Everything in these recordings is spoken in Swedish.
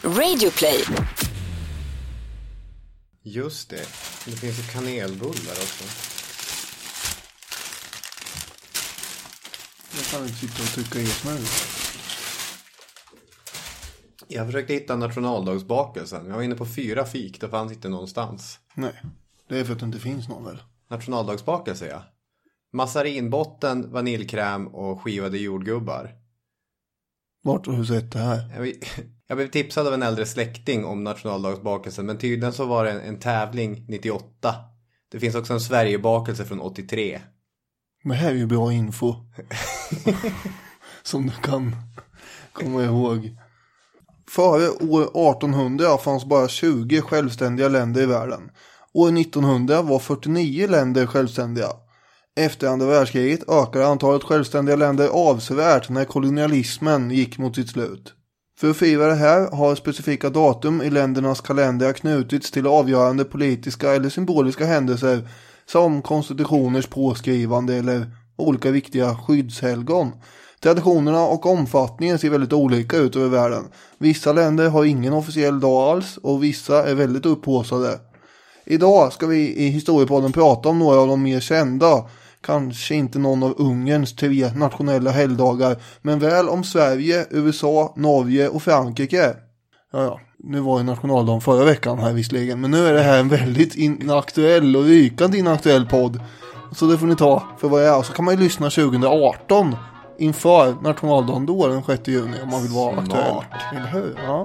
Radioplay. Just det. Det finns ju kanelbullar också. Jag kan inte sitta och trycka i smör. Jag försökte hitta nationaldagsbakelsen. Jag var inne på 4 fik. Det fanns inte någonstans. Nej, det är för att det inte finns någon väl. Nationaldagsbakelse, ja. Massarinbotten, vaniljkräm och skivade jordgubbar. Vart har du sett det här? Jag blev tipsad av en äldre släkting om nationaldagsbakelsen. Men tydligen så var det en tävling 98. Det finns också en Sverigebakelse från 83. Men här är ju bra info. Som du kan komma ihåg. Före år 1800 fanns bara 20 självständiga länder i världen. År 1900 var 49 länder självständiga. Efter andra världskriget ökade antalet självständiga länder avsevärt när kolonialismen gick mot sitt slut. För att fira det här har specifika datum i ländernas kalendrar knutits till avgörande politiska eller symboliska händelser som konstitutioners påskrivande eller olika viktiga skyddshelgon. Traditionerna och omfattningen ser väldigt olika ut över världen. Vissa länder har ingen officiell dag alls och vissa är väldigt upphaussade. Idag ska vi i historiepodden prata om några av de mer kända. Kanske inte någon av Ungerns 3 nationella helgdagar, men väl om Sverige, USA, Norge och Frankrike. Ja, nu var ju nationaldagen förra veckan här visserligen, men nu är det här en väldigt inaktuell och rykande inaktuell podd. Så det får ni ta för vad jag är. Så kan man ju lyssna 2018 inför nationaldagen då, den 6 juni, om man vill vara aktuell. Eller hur? Ja.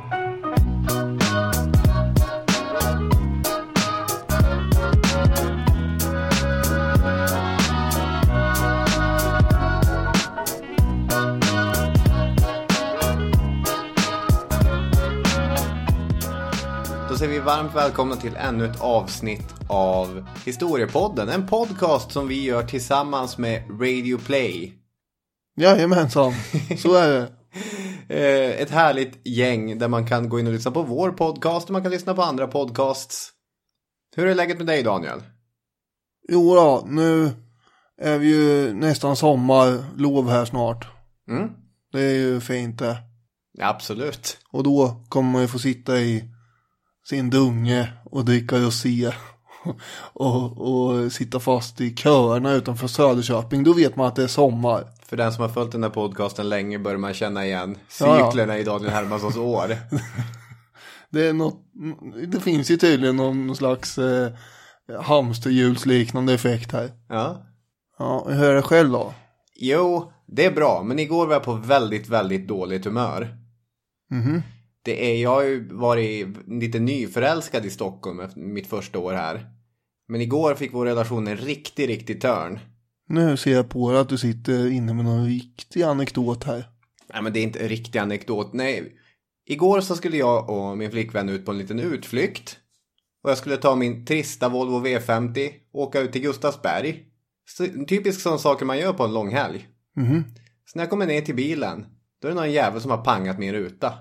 Då säger vi varmt välkomna till ännu ett avsnitt av Historiepodden. En podcast som vi gör tillsammans med Radio Play. Jajamensan, så är det. Ett härligt gäng där man kan gå in och lyssna på vår podcast och man kan lyssna på andra podcasts. Hur är läget med dig, Daniel? Jo då, nu är vi ju nästan sommarlov här snart. Mm. Det är ju fint det. Ja, absolut. Och då kommer man ju få sitta i sin dunge och dricka rosé och sitta fast i köerna utanför Söderköping. Då vet man att det är sommar. För den som har följt den här podcasten länge börjar man känna igen cyklerna i Daniel Hermanssons år. Det är något, det finns ju tydligen någon slags hamsterhjulsliknande effekt här. Ja. Ja, hur är det själv då? Jo, det är bra. Men igår var jag på väldigt, väldigt dåligt humör. Mhm. Jag har ju varit lite nyförälskad i Stockholm efter mitt första år här. Men igår fick vår relation en riktig törn. Nu ser jag på dig att du sitter inne med någon riktig anekdot här. Nej, men det är inte en riktig anekdot. Nej, igår så skulle jag och min flickvän ut på en liten utflykt. Och jag skulle ta min trista Volvo V50 och åka ut till Gustavsberg. Så, typisk sån saker man gör på en lång helg. Mhm. Så när jag kommer ner till bilen, då är det någon jävel som har pangat min ruta.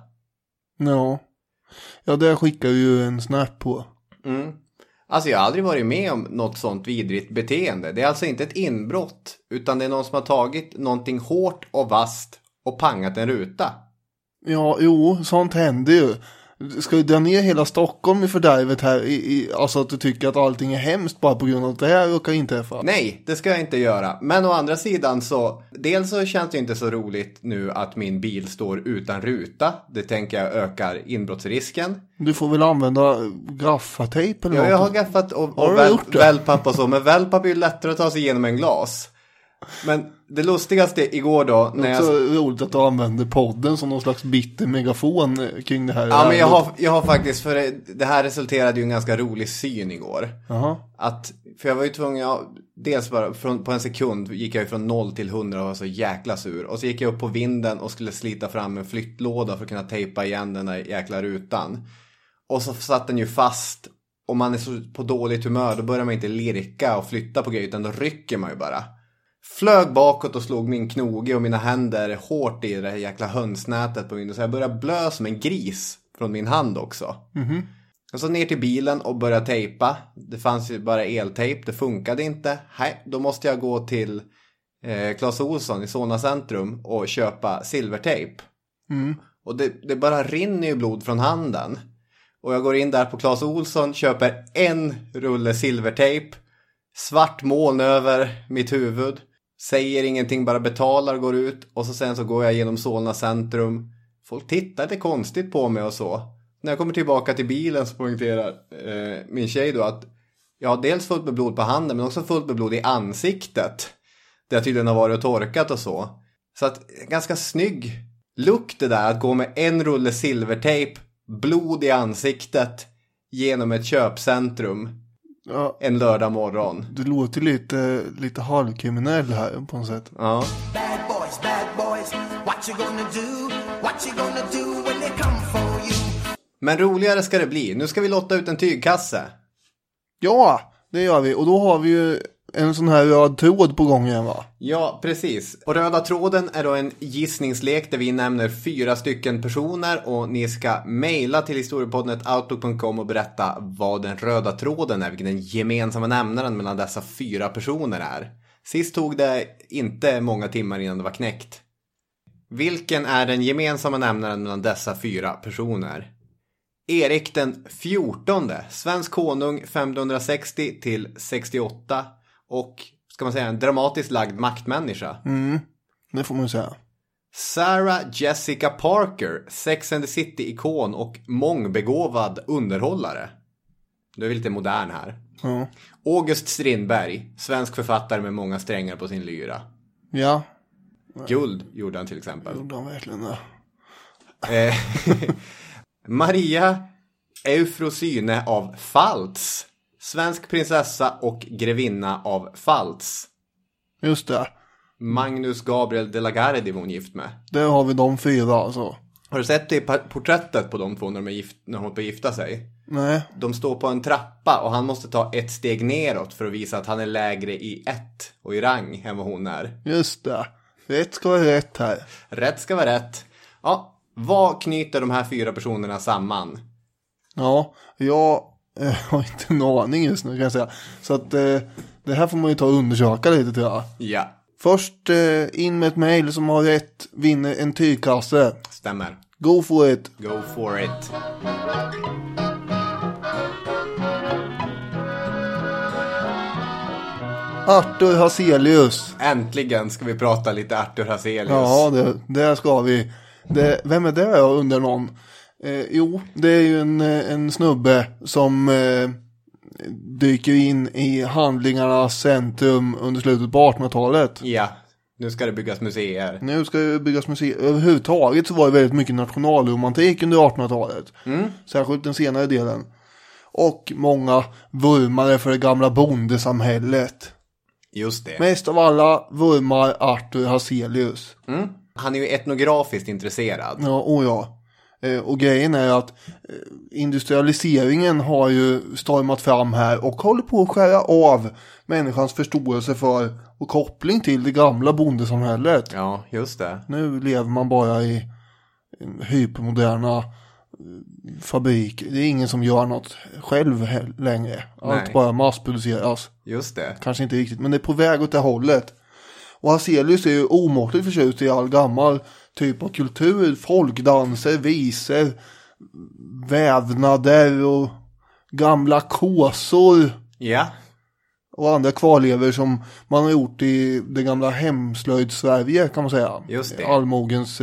Ja, det skickar ju en snap på. Mm. Alltså jag har aldrig varit med om något sånt vidrigt beteende. Det är alltså inte ett inbrott, utan det är någon som har tagit någonting hårt och vasst och pangat en ruta. Ja, jo, sånt händer ju. Ska du dra ner hela Stockholm i fördärvet här? Alltså att du tycker att allting är hemskt bara på grund av att det här råkar inträffa? Nej, det ska jag inte göra. Men å andra sidan så, dels så känns det inte så roligt nu att min bil står utan ruta. Det tänker jag ökar inbrottsrisken. Du får väl använda gaffatejp eller något? Ja, jag har gaffat och wellpapp och så. Men wellpapp är ju lättare att ta sig igenom en glas. Men det lustigaste igår då när det är så roligt att du använder podden som någon slags bitter megafon kring det här. Ja, men jag har faktiskt, för det här resulterade ju en ganska rolig syn igår. För jag var ju tvungen att, dels bara på en sekund gick jag från 0 till 100 och var så jäkla sur. Och så gick jag upp på vinden och skulle slita fram en flyttlåda för att kunna tejpa igen den där jäkla rutan. Och så satt den ju fast. Om man är så på dåligt humör, då börjar man inte lirka och flytta på grejer, utan då rycker man ju bara. Flög bakåt och slog min knoge och mina händer hårt i det här jäkla hönsnätet på vinden. Så jag började blö som en gris från min hand också. Mhm. Och så ner till bilen och började tejpa. Det fanns ju bara eltejp, det funkade inte. Nej, då måste jag gå till Clas Ohlson i Solna centrum och köpa silvertejp. Mm. Och det bara rinner ju blod från handen. Och jag går in där på Clas Ohlson, köper en rulle silvertejp, svart moln över mitt huvud, säger ingenting, bara betalar, går ut. Och sen så går jag genom Solna centrum. Folk tittar lite konstigt på mig och så. När jag kommer tillbaka till bilen så poängterar min tjej då att jag har dels fullt med blod på handen men också fullt med blod i ansiktet. Det tydligen har varit och torkat och så. Så att ganska snygg lukt det där att gå med en rulle silvertejp, blod i ansiktet genom ett köpcentrum en lördag morgon. Du låter lite halvkriminell här på något sätt. Ja. Bad boys, what you gonna do when they come for you? Men roligare ska det bli. Nu ska vi lotta ut en tygkasse. Ja, det gör vi. Och då har vi ju en sån här röd tråd på gång igen, va? Ja, precis. Och röda tråden är då en gissningslek där vi nämner 4 stycken personer och ni ska mejla till historiepodden@outlook.com och berätta vad den röda tråden är, vilken den gemensamma nämnaren mellan dessa 4 personer är. Sist tog det inte många timmar innan det var knäckt. Vilken är den gemensamma nämnaren mellan dessa 4 personer? Erik den 14, svensk konung 560 till 68 och, ska man säga, en dramatiskt lagd maktmänniska. Det får man säga. Sarah Jessica Parker, Sex and the City-ikon och mångbegåvad underhållare. Du är lite modern här. Ja. August Strindberg, svensk författare med många strängar på sin lyra. Ja. Guld gjorde han till exempel. Gjorde han verkligen det? Maria Eufrosyne av Pfalz, svensk prinsessa och grevinna av Pfalz. Just det. Magnus Gabriel de la Gardie var hon gift med. Där har vi de 4 alltså. Har du sett det porträttet på de 2 när de håller på att gifta sig? Nej. De står på en trappa och han måste ta ett steg neråt för att visa att han är lägre i ett och i rang än vad hon är. Just det. Rätt ska vara rätt här. Rätt ska vara rätt. Ja, vad knyter de här 4 personerna samman? Ja, jag har inte en aning just nu kan jag säga. Så att det här får man ju ta och undersöka lite tror jag. Ja. Först in med ett mejl som har rätt vinner en tygkasse. Stämmer. Go for it. Go for it. Arthur Hazelius. Äntligen ska vi prata lite Arthur Hazelius. Ja, det ska vi. Vem är det jag undrar någon? Jo, det är ju en snubbe som dyker in i handlingarnas centrum under slutet på 1800-talet. Ja, nu ska det byggas museer. Nu ska det byggas museer. Överhuvudtaget så var det väldigt mycket nationalromantik under 1800-talet. Särskilt den senare delen. Och många vurmare för det gamla bondesamhället. Just det. Mest av alla vurmar Arthur Hazelius. Han är ju etnografiskt intresserad. Ja, ja. Och grejen är att industrialiseringen har ju stormat fram här och håller på att skära av människans förståelse för och koppling till det gamla bondesamhället. Ja, just det. Nu lever man bara i hypermoderna fabrik. Det är ingen som gör något själv längre. Allt Nej. bara massproduceras. Just det. Kanske inte riktigt, men det är på väg åt det hållet. Och Hazelius är ju omåttligt förtjust i all gammal typ av kultur. Folkdanser, visor, vävnader och gamla kåsor. Ja. Och andra kvarlever som man har gjort i det gamla hemslöjd-Sverige kan man säga. Just det. Allmogens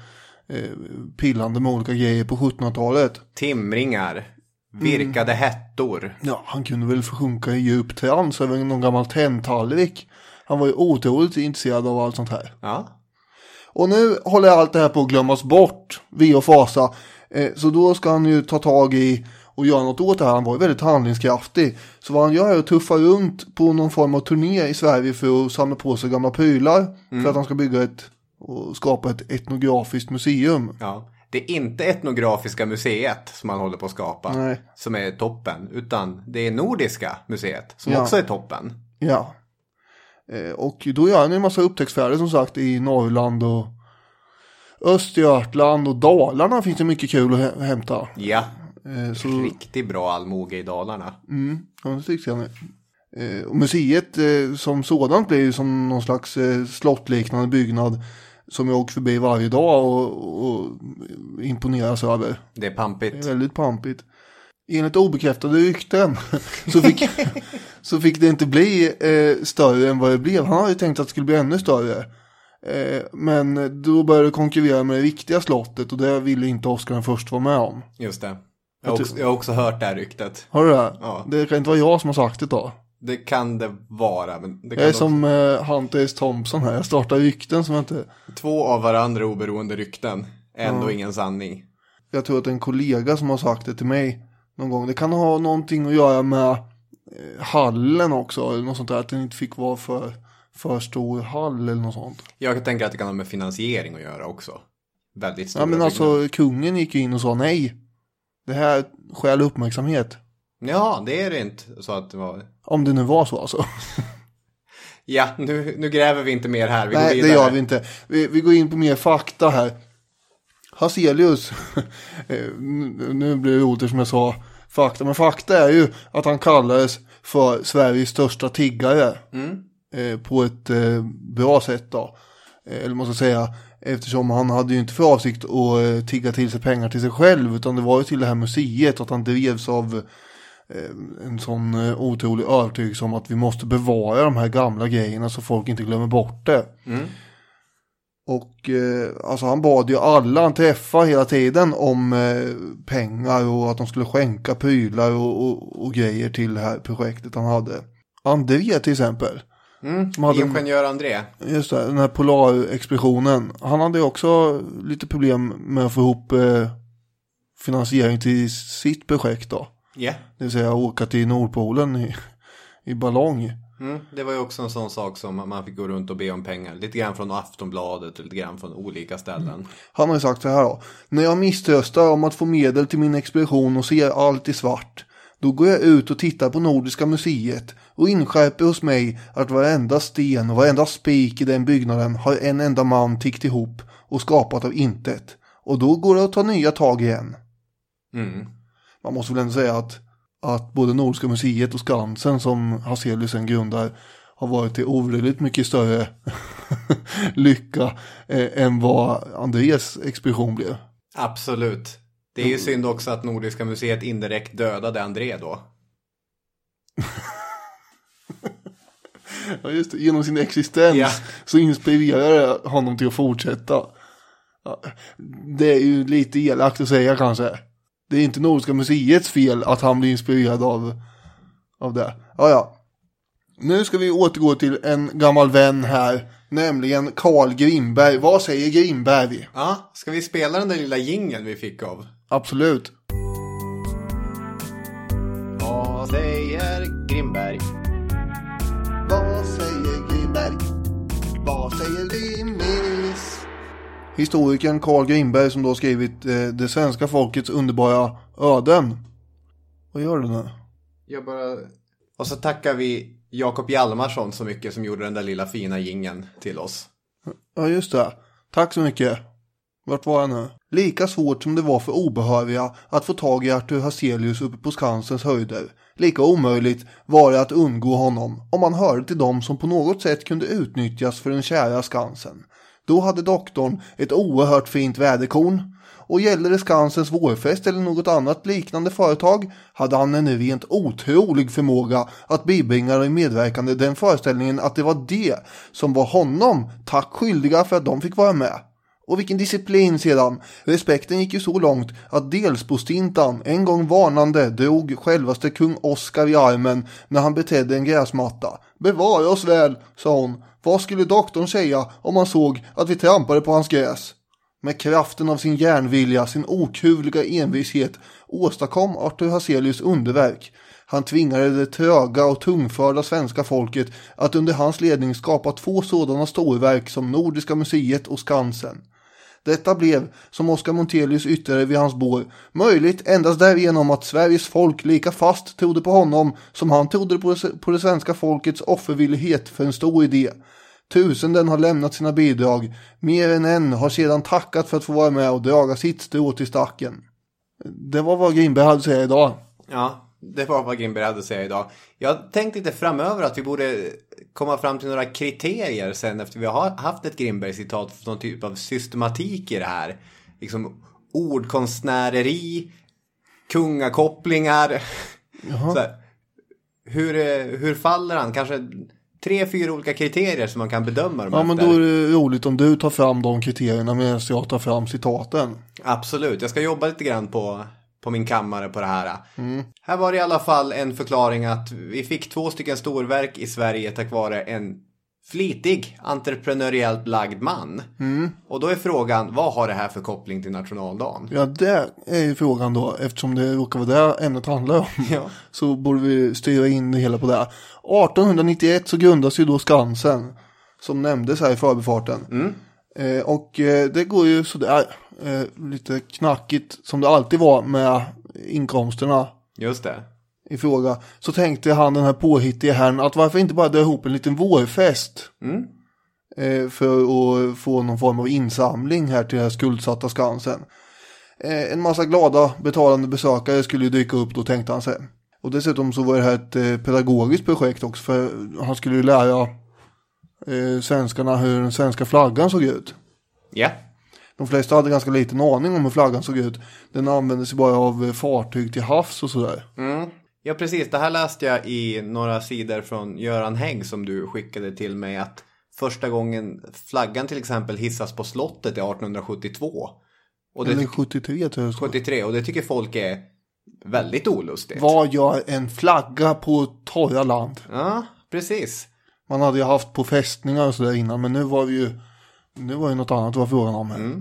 pillande med olika grejer på 1700-talet. Timringar. Virkade hättor. Ja, han kunde väl försjunka i djup trans över någon gammal tenntallrik. Han var ju otroligt intresserad av allt sånt här. Ja. Och nu håller allt det här på att glömmas bort, vi och fasa. Så då ska han ju ta tag i och göra något åt det här. Han var ju väldigt handlingskraftig. Så vad han gör är att tuffa runt på någon form av turné i Sverige för att samla på sig gamla prylar. För att han ska bygga och skapa ett etnografiskt museum. Ja. Det är inte etnografiska museet som man håller på att skapa. Nej. Som är toppen. Utan det är Nordiska museet som också är toppen. Ja. Och då gör han en massa upptäcktsfärder som sagt i Norrland och Östergötland och Dalarna finns det mycket kul att hämta. Ja. Så... Riktigt bra allmoge i Dalarna. Ja, det tyckte jag. Och museet som sådant blir ju som någon slags slottliknande byggnad som jag åker förbi varje dag och imponeras över. Det är pampigt. Det är väldigt pampigt. Enligt obekräftade rykten så fick det inte bli större än vad det blev. Han hade ju tänkt att det skulle bli ännu större. Men då började det konkurrera med det riktiga slottet och det ville inte Oscar den först vara med om. Just det. Jag har också hört det här ryktet. Har du det? Ja. Det kan inte vara jag som har sagt det då. Det kan det vara. Men det kan jag är också... som Hunter S. Thompson här. Jag startar rykten som inte... 2 av varandra oberoende rykten. Ändå ingen sanning. Jag tror att en kollega som har sagt det till mig någon gång. Det kan ha någonting att göra med hallen också. Eller något sånt där. Att den inte fick vara för stor hall eller något sånt. Jag tänker att det kan ha med finansiering att göra också. Väldigt stora. Ja, men alltså kungen gick in och sa nej. Det här skäl uppmärksamhet. Ja, det är det inte så att det var... Om det nu var så alltså. Ja, nu gräver vi inte mer här. Vi nej, går vidare. Det gör vi inte. Vi går in på mer fakta här. Hazelius. Nu blir det ordet som jag sa. Fakta. Men fakta är ju att han kallades för Sveriges största tiggare. På ett bra sätt då. Eller måste säga, eftersom han hade ju inte för avsikt att tigga till sig pengar till sig själv, utan det var ju till det här museet, att han drevs av en sån otrolig övertygelse om att vi måste bevara de här gamla grejerna så folk inte glömmer bort det. Och alltså han bad ju alla han träffade hela tiden om pengar och att de skulle skänka prylar och grejer till det här projektet han hade. André till exempel. Ingenjör André. Just det, den här polarexpeditionen. Han hade också lite problem med att få ihop finansiering till sitt projekt då. Yeah. Det vill säga åka till Nordpolen i ballong. Det var ju också en sån sak som man fick gå runt och be om pengar. Lite grann från Aftonbladet och lite grann från olika ställen. Han har ju sagt så här då. När jag misströstar om att få medel till min expedition och ser allt i svart, då går jag ut och tittar på Nordiska museet och inskärper hos mig att varenda sten och varenda spik i den byggnaden har en enda man tickt ihop och skapat av intet. Och då går det att ta nya tag igen. Man måste väl ändå säga att både Nordiska museet och Skansen som Hazelius grundar har varit till ovärderligt mycket större lycka än vad Andreas expedition blev. Absolut. Det är ju synd också att Nordiska museet indirekt dödade André då. Ja just det, genom sin existens så inspirerar det honom till att fortsätta. Ja, det är ju lite elakt att säga kanske. Det är inte Nordiska museets fel att han blir inspirerad av det. Ja. Nu ska vi återgå till en gammal vän här, nämligen Carl Grimberg. Vad säger Grimberg? Ja, ska vi spela den där lilla jingeln vi fick av? Absolut. Vad säger Grimberg? Vad säger Grimberg? Vad säger Grimmis? Historikern Carl Grimberg som då har skrivit det svenska folkets underbara öden. Vad gör du nu? Och så tackar vi Jakob Hjalmarsson så mycket som gjorde den där lilla fina jingeln till oss. Ja just det. Tack så mycket. Vart var jag nu? Lika svårt som det var för obehöriga att få tag i Arthur Hazelius uppe på Skansens höjder, lika omöjligt var det att undgå honom om man hörde till dem som på något sätt kunde utnyttjas för den kära Skansen. Då hade doktorn ett oerhört fint väderkorn, och gällde det Skansens vårfest eller något annat liknande företag hade han en rent otrolig förmåga att bibringa de medverkande den föreställningen att det var det som var honom tack skyldiga för att de fick vara med. Och vilken disciplin sedan. Respekten gick ju så långt att Delsbo-stintan en gång varnande drog självaste kung Oscar i armen när han betedde en gräsmatta. Bevara oss väl, sa hon. Vad skulle doktorn säga om han såg att vi trampade på hans gräs? Med kraften av sin järnvilja, sin okuvliga envishet åstadkom Arthur Hazelius underverk. Han tvingade det tröga och tungförda svenska folket att under hans ledning skapa 2 sådana storverk som Nordiska museet och Skansen. Detta blev, som Oscar Montelius yttrade vid hans bord, möjligt endast därigenom att Sveriges folk lika fast trodde på honom som han trodde på det svenska folkets offervillighet för en stor idé. Tusenden har lämnat sina bidrag, mer än en har sedan tackat för att få vara med och draga sitt strå till stacken. Det var vad Grimberg hade att säga idag. Ja, det var vad Grimberg hade att säga idag. Jag tänkte lite framöver att vi borde komma fram till några kriterier sen efter vi har haft ett Grimberg-citat för någon typ av systematik i det här. Liksom ordkonstnäreri, kungakopplingar. Så här, hur faller han? Kanske 3-4 olika kriterier som man kan bedöma dem efter. Men då är det roligt om du tar fram de kriterierna medan jag tar fram citaten. Absolut, jag ska jobba lite grann på min kammare på det här. Här var det i alla fall en förklaring att vi fick 2 stycken storverk i Sverige tack vare en flitig, entreprenöriellt lagd man. Och då är frågan, vad har det här för koppling till nationaldagen? Ja, det är ju frågan då. Eftersom det råkar vara det ämnet handlar om. Ja. Så borde vi styra in det hela på det. 1891 så grundas ju då Skansen. Som nämndes här i förbifarten. Och det går ju sådär lite knackigt som det alltid var med inkomsterna. Just det. I fråga. Så tänkte han, den här påhittiga herrn, att varför inte bara dra ihop en liten vårfest för att få någon form av insamling här till det här skuldsatta Skansen. En massa glada betalande besökare skulle ju dyka upp då, tänkte han sig. Och dessutom så var det här ett pedagogiskt projekt också, för han skulle ju lära svenskarna hur den svenska flaggan såg ut. Ja. De flesta hade ganska liten aning om hur flaggan såg ut. Den användes ju bara av fartyg till havs och sådär. Ja, precis. Det här läste jag i några sidor från Göran Hägg som du skickade till mig, att första gången flaggan till exempel hissas på slottet är 1872. Och det eller 73 tror jag. 73, och det tycker folk är väldigt olustigt. Vad gör en flagga på torra land? Ja, precis. Man hade ju haft på fästningar och sådär innan, men nu var ju något annat var frågan om här.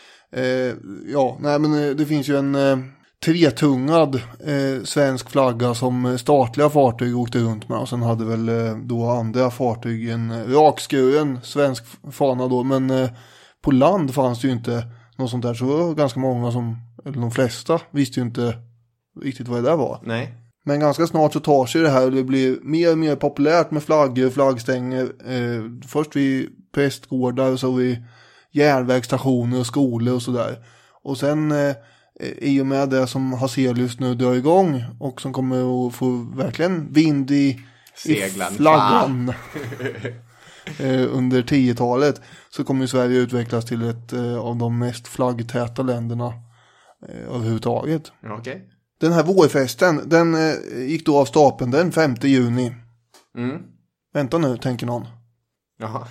Men det finns ju en tretungad svensk flagga som statliga fartyg åkte runt med, och sen hade väl då andra fartyg en rakskuren svensk fana då, men på land fanns det ju inte något sånt där, så det var ganska många som, eller de flesta, visste ju inte riktigt vad det där var. Nej. Men ganska snart så tar sig det här och det blir mer och mer populärt med flaggor och flaggstänger. Först vid prästgårdar och så vid järnvägsstationer och skolor och sådär. Och sen i och med det som Hazelius nu drar igång och som kommer att få verkligen vind i flaggan under 10-talet, så kommer Sverige utvecklas till ett av de mest flaggtäta länderna överhuvudtaget. Okej. Den här vårfesten, den gick då av stapeln den 5 juni. Vänta nu, tänker någon. Jaha.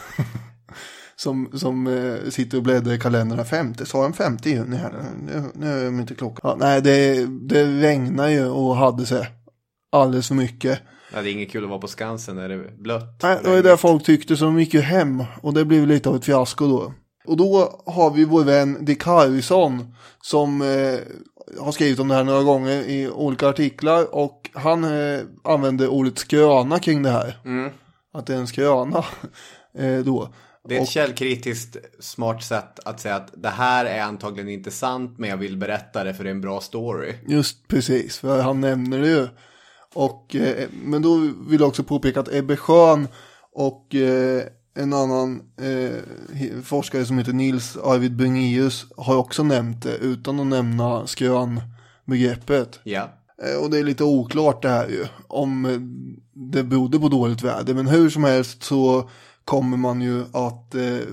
som sitter och bläddrar i kalendrarna 5. Sa en 5 juni här. Nu är de inte klockan. Ja, nej, det regnar ju och hade sig alldeles för mycket. Ja, det är inget kul att vara på Skansen när det är blött. Nej, det var det folk tyckte, så de gick ju hem. Och det blev lite av ett fiasko då. Och då har vi vår vän Dick Harrison som har skrivit om det här några gånger i olika artiklar, och han använder ordet skröna kring det här. Att det är en skröna då. Det är ett källkritiskt smart sätt att säga att det här är antagligen inte sant, men jag vill berätta det för det är en bra story. Just precis, för han nämner det ju. Och, men då vill jag också påpeka att Ebbe Schön och en annan forskare som heter Nils Arvid Bringius har också nämnt det utan att nämna skrönbegreppet. Ja. Och det är lite oklart det här ju, om det berodde på dåligt väder. Men hur som helst så kommer man ju att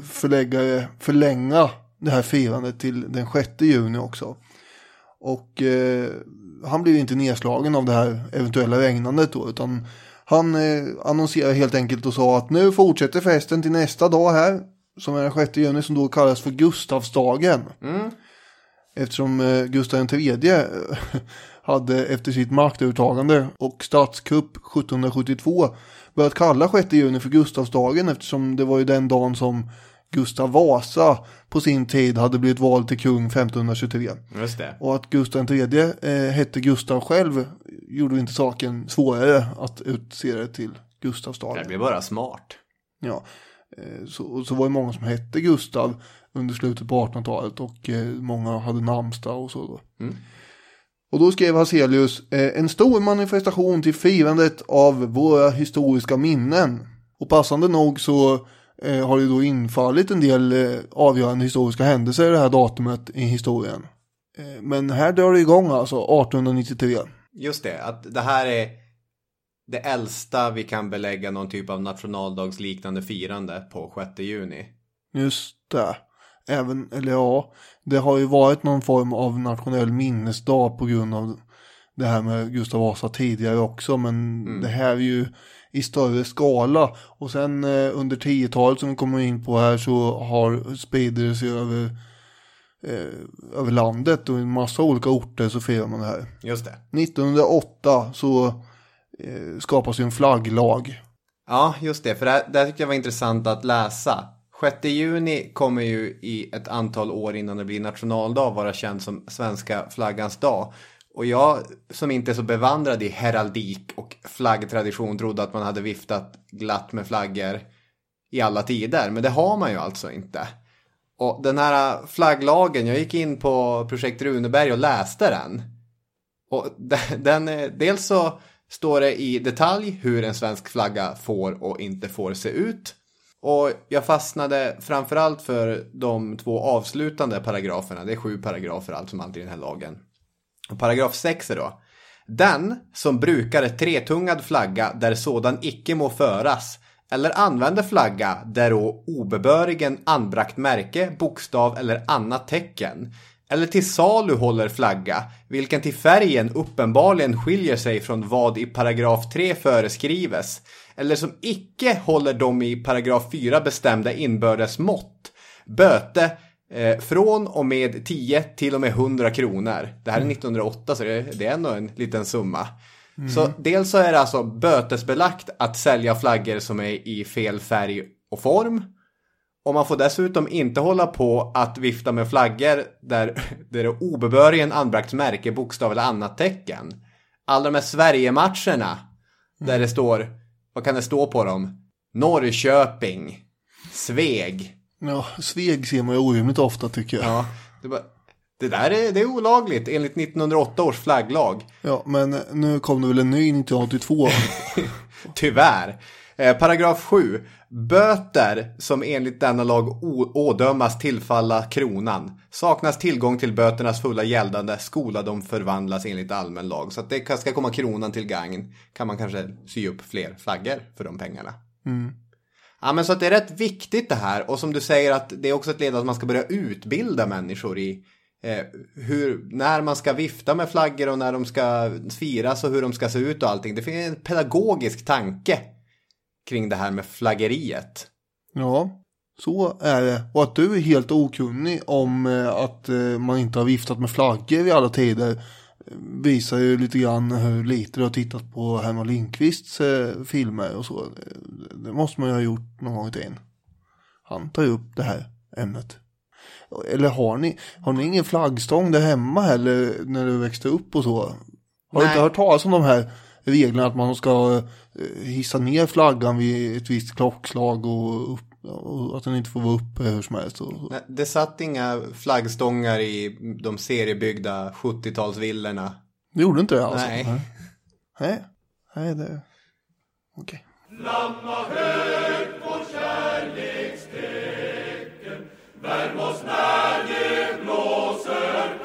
förlänga det här firandet till den 6 juni också. Och han blir inte nedslagen av det här eventuella regnandet då, utan han annonserar helt enkelt och sa att nu fortsätter festen till nästa dag här, som är den 6 juni, som då kallas för Gustavsdagen. Eftersom Gustav III hade efter sitt maktövertagande och statskupp 1772 börjat kalla 6 juni för Gustavsdagen, eftersom det var ju den dagen som Gustav Vasa på sin tid hade blivit vald till kung 1523. Just det. Och att Gustav III hette Gustav själv gjorde inte saken svårare att utse det till Gustavsdagen. Det blev bara smart. Ja, så var det många som hette Gustav under slutet på 1800-talet, och många hade namnsdag och så då. Och då skrev Hazelius en stor manifestation till firandet av våra historiska minnen. Och passande nog så har det då infallit en del avgörande historiska händelser i det här datumet i historien. Men här drar det igång alltså 1893. Just det, att det här är det äldsta vi kan belägga någon typ av nationaldagsliknande firande på 6 juni. Just det. Det har ju varit någon form av nationell minnesdag på grund av det här med Gustav Vasa tidigare också. Men det här är ju i större skala. Och sen under 10-talet som vi kommer in på här så sprider det sig över landet. Och i en massa olika orter så firar man det här. Just det. 1908 så skapas ju en flagglag. Ja, just det. För det här tyckte jag var intressant att läsa. 6 juni kommer ju i ett antal år innan det blir nationaldag vara känd som svenska flaggans dag. Och jag som inte är så bevandrad i heraldik och flaggtradition trodde att man hade viftat glatt med flaggor i alla tider. Men det har man ju alltså inte. Och den här flagglagen, jag gick in på Projekt Runeberg och läste den. Och dels så står det i detalj hur en svensk flagga får och inte får se ut. Och jag fastnade framförallt för de 2 avslutande paragraferna. Det är 7 paragrafer allt som alltid i den här lagen. Och paragraf 6 är då: den som brukar ett tretungad flagga där sådan icke må föras, eller använder flagga där obebörigen anbrakt märke, bokstav eller annat tecken, eller till salu håller flagga, vilken till färgen uppenbarligen skiljer sig från vad i paragraf 3 föreskrives, eller som icke håller dem i paragraf 4 bestämda inbördes mått, böte från och med 10 till och med 100 kronor. Det här är 1908 så det är ändå en liten summa. Så dels så är det alltså bötesbelagt att sälja flaggor som är i fel färg och form. Och man får dessutom inte hålla på att vifta med flaggor där det är obebörigen anbrakt märke, bokstav eller annat tecken. Alla de här Sverige-matcherna där det står, vad kan det stå på dem? Norrköping, Sveg. Ja, Sveg ser man ju orimligt ofta tycker jag. Ja, det är olagligt enligt 1908 års flagglag. Ja, men nu kom det väl en ny 1982. Tyvärr. Paragraf 7. Böter som enligt denna lag ådömas tillfalla kronan. Saknas tillgång till böternas fulla gäldande, skola de förvandlas enligt allmän lag. Så att det ska komma kronan till gagn. Kan man kanske sy upp fler flaggor för de pengarna. Ja, men så att det är rätt viktigt det här. Och som du säger att det är också ett led att man ska börja utbilda människor i när man ska vifta med flaggor och när de ska firas och hur de ska se ut och allting. Det finns en pedagogisk tanke kring det här med flaggeriet. Ja, så är det. Och att du är helt okunnig om att man inte har viftat med flaggor i alla tider visar ju lite grann hur lite du har tittat på Herman Lindqvists filmer och så. Det måste man ju ha gjort någon gång till. Han tar ju upp det här ämnet. Eller har ni ingen flaggstång där hemma heller när du växte upp och så? Har du inte hört talas om de här reglerna att man ska hissa ner flaggan vid ett visst klockslag och att den inte får vara uppe hur som helst? Nej, det satt inga flaggstångar i de seriebyggda 70-talsvillorna. Det gjorde inte det alltså? Nej, det... Okej. Flamma högt vår kärlekstecken, värm oss när det blåser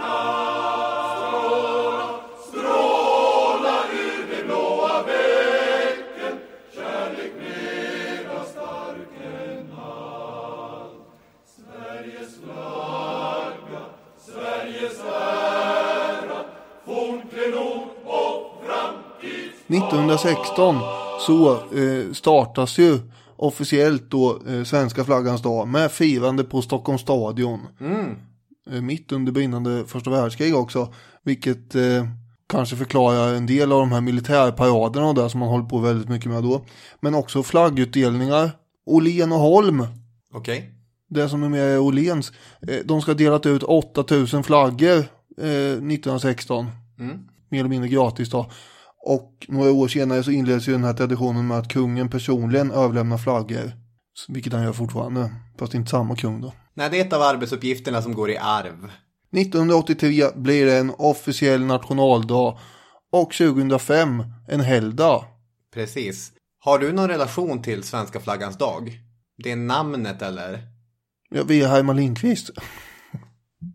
kallt. Stråla ur det blåa bäcken, kärlek mera stark än allt. Sveriges flagga, Sveriges ära, fornklenod och framtid. 1916 så startas ju officiellt då svenska flaggans dag med firande på Stockholms stadion. Mitt under brinnande första världskrig också. Vilket kanske förklarar en del av de här militärparaderna och där som man håller på väldigt mycket med då. Men också flaggutdelningar. Åhlén och Holm. Okej. Det som numera är Åhléns. De ska delat ut 8000 flaggor 1916. Mer eller mindre gratis då. Och några år senare så inleds ju den här traditionen med att kungen personligen överlämnar flaggor. Vilket han gör fortfarande. Fast inte samma kung då. Nej, det är ett av arbetsuppgifterna som går i arv. 1983 blir det en officiell nationaldag. Och 2005 en helgdag. Precis. Har du någon relation till svenska flaggans dag? Det är namnet eller? Ja, vi är Herman Lindqvist.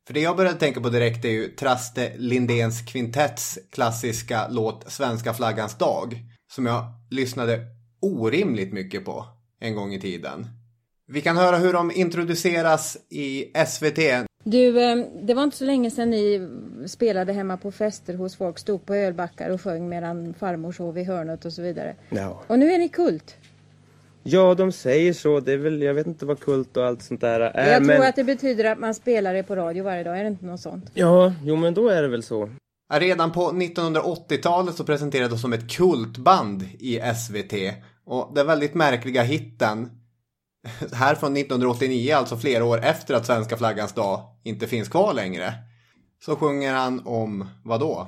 För det jag började tänka på direkt är ju Traste Lindéns kvintetts klassiska låt Svenska flaggans dag. Som jag lyssnade orimligt mycket på en gång i tiden. Vi kan höra hur de introduceras i SVT. Du, det var inte så länge sedan ni spelade hemma på fester hos folk, stod på ölbackar och sjöng medan farmor sov i hörnet och så vidare. Ja. Och nu är ni kult. Ja, de säger så. Det är väl, jag vet inte vad kult och allt sånt där är. Jag tror att det betyder att man spelar det på radio varje dag. Är det inte något sånt? Ja, jo men då är det väl så. Redan på 1980-talet så presenterades de som ett kultband i SVT. Och den väldigt märkliga hitten här från 1989, alltså flera år efter att Svenska flaggans dag inte finns kvar längre, så sjunger han om vad då?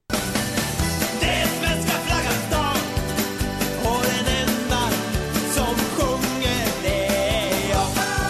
Det är Svenska flaggans dag och den enda som sjunger det är jag.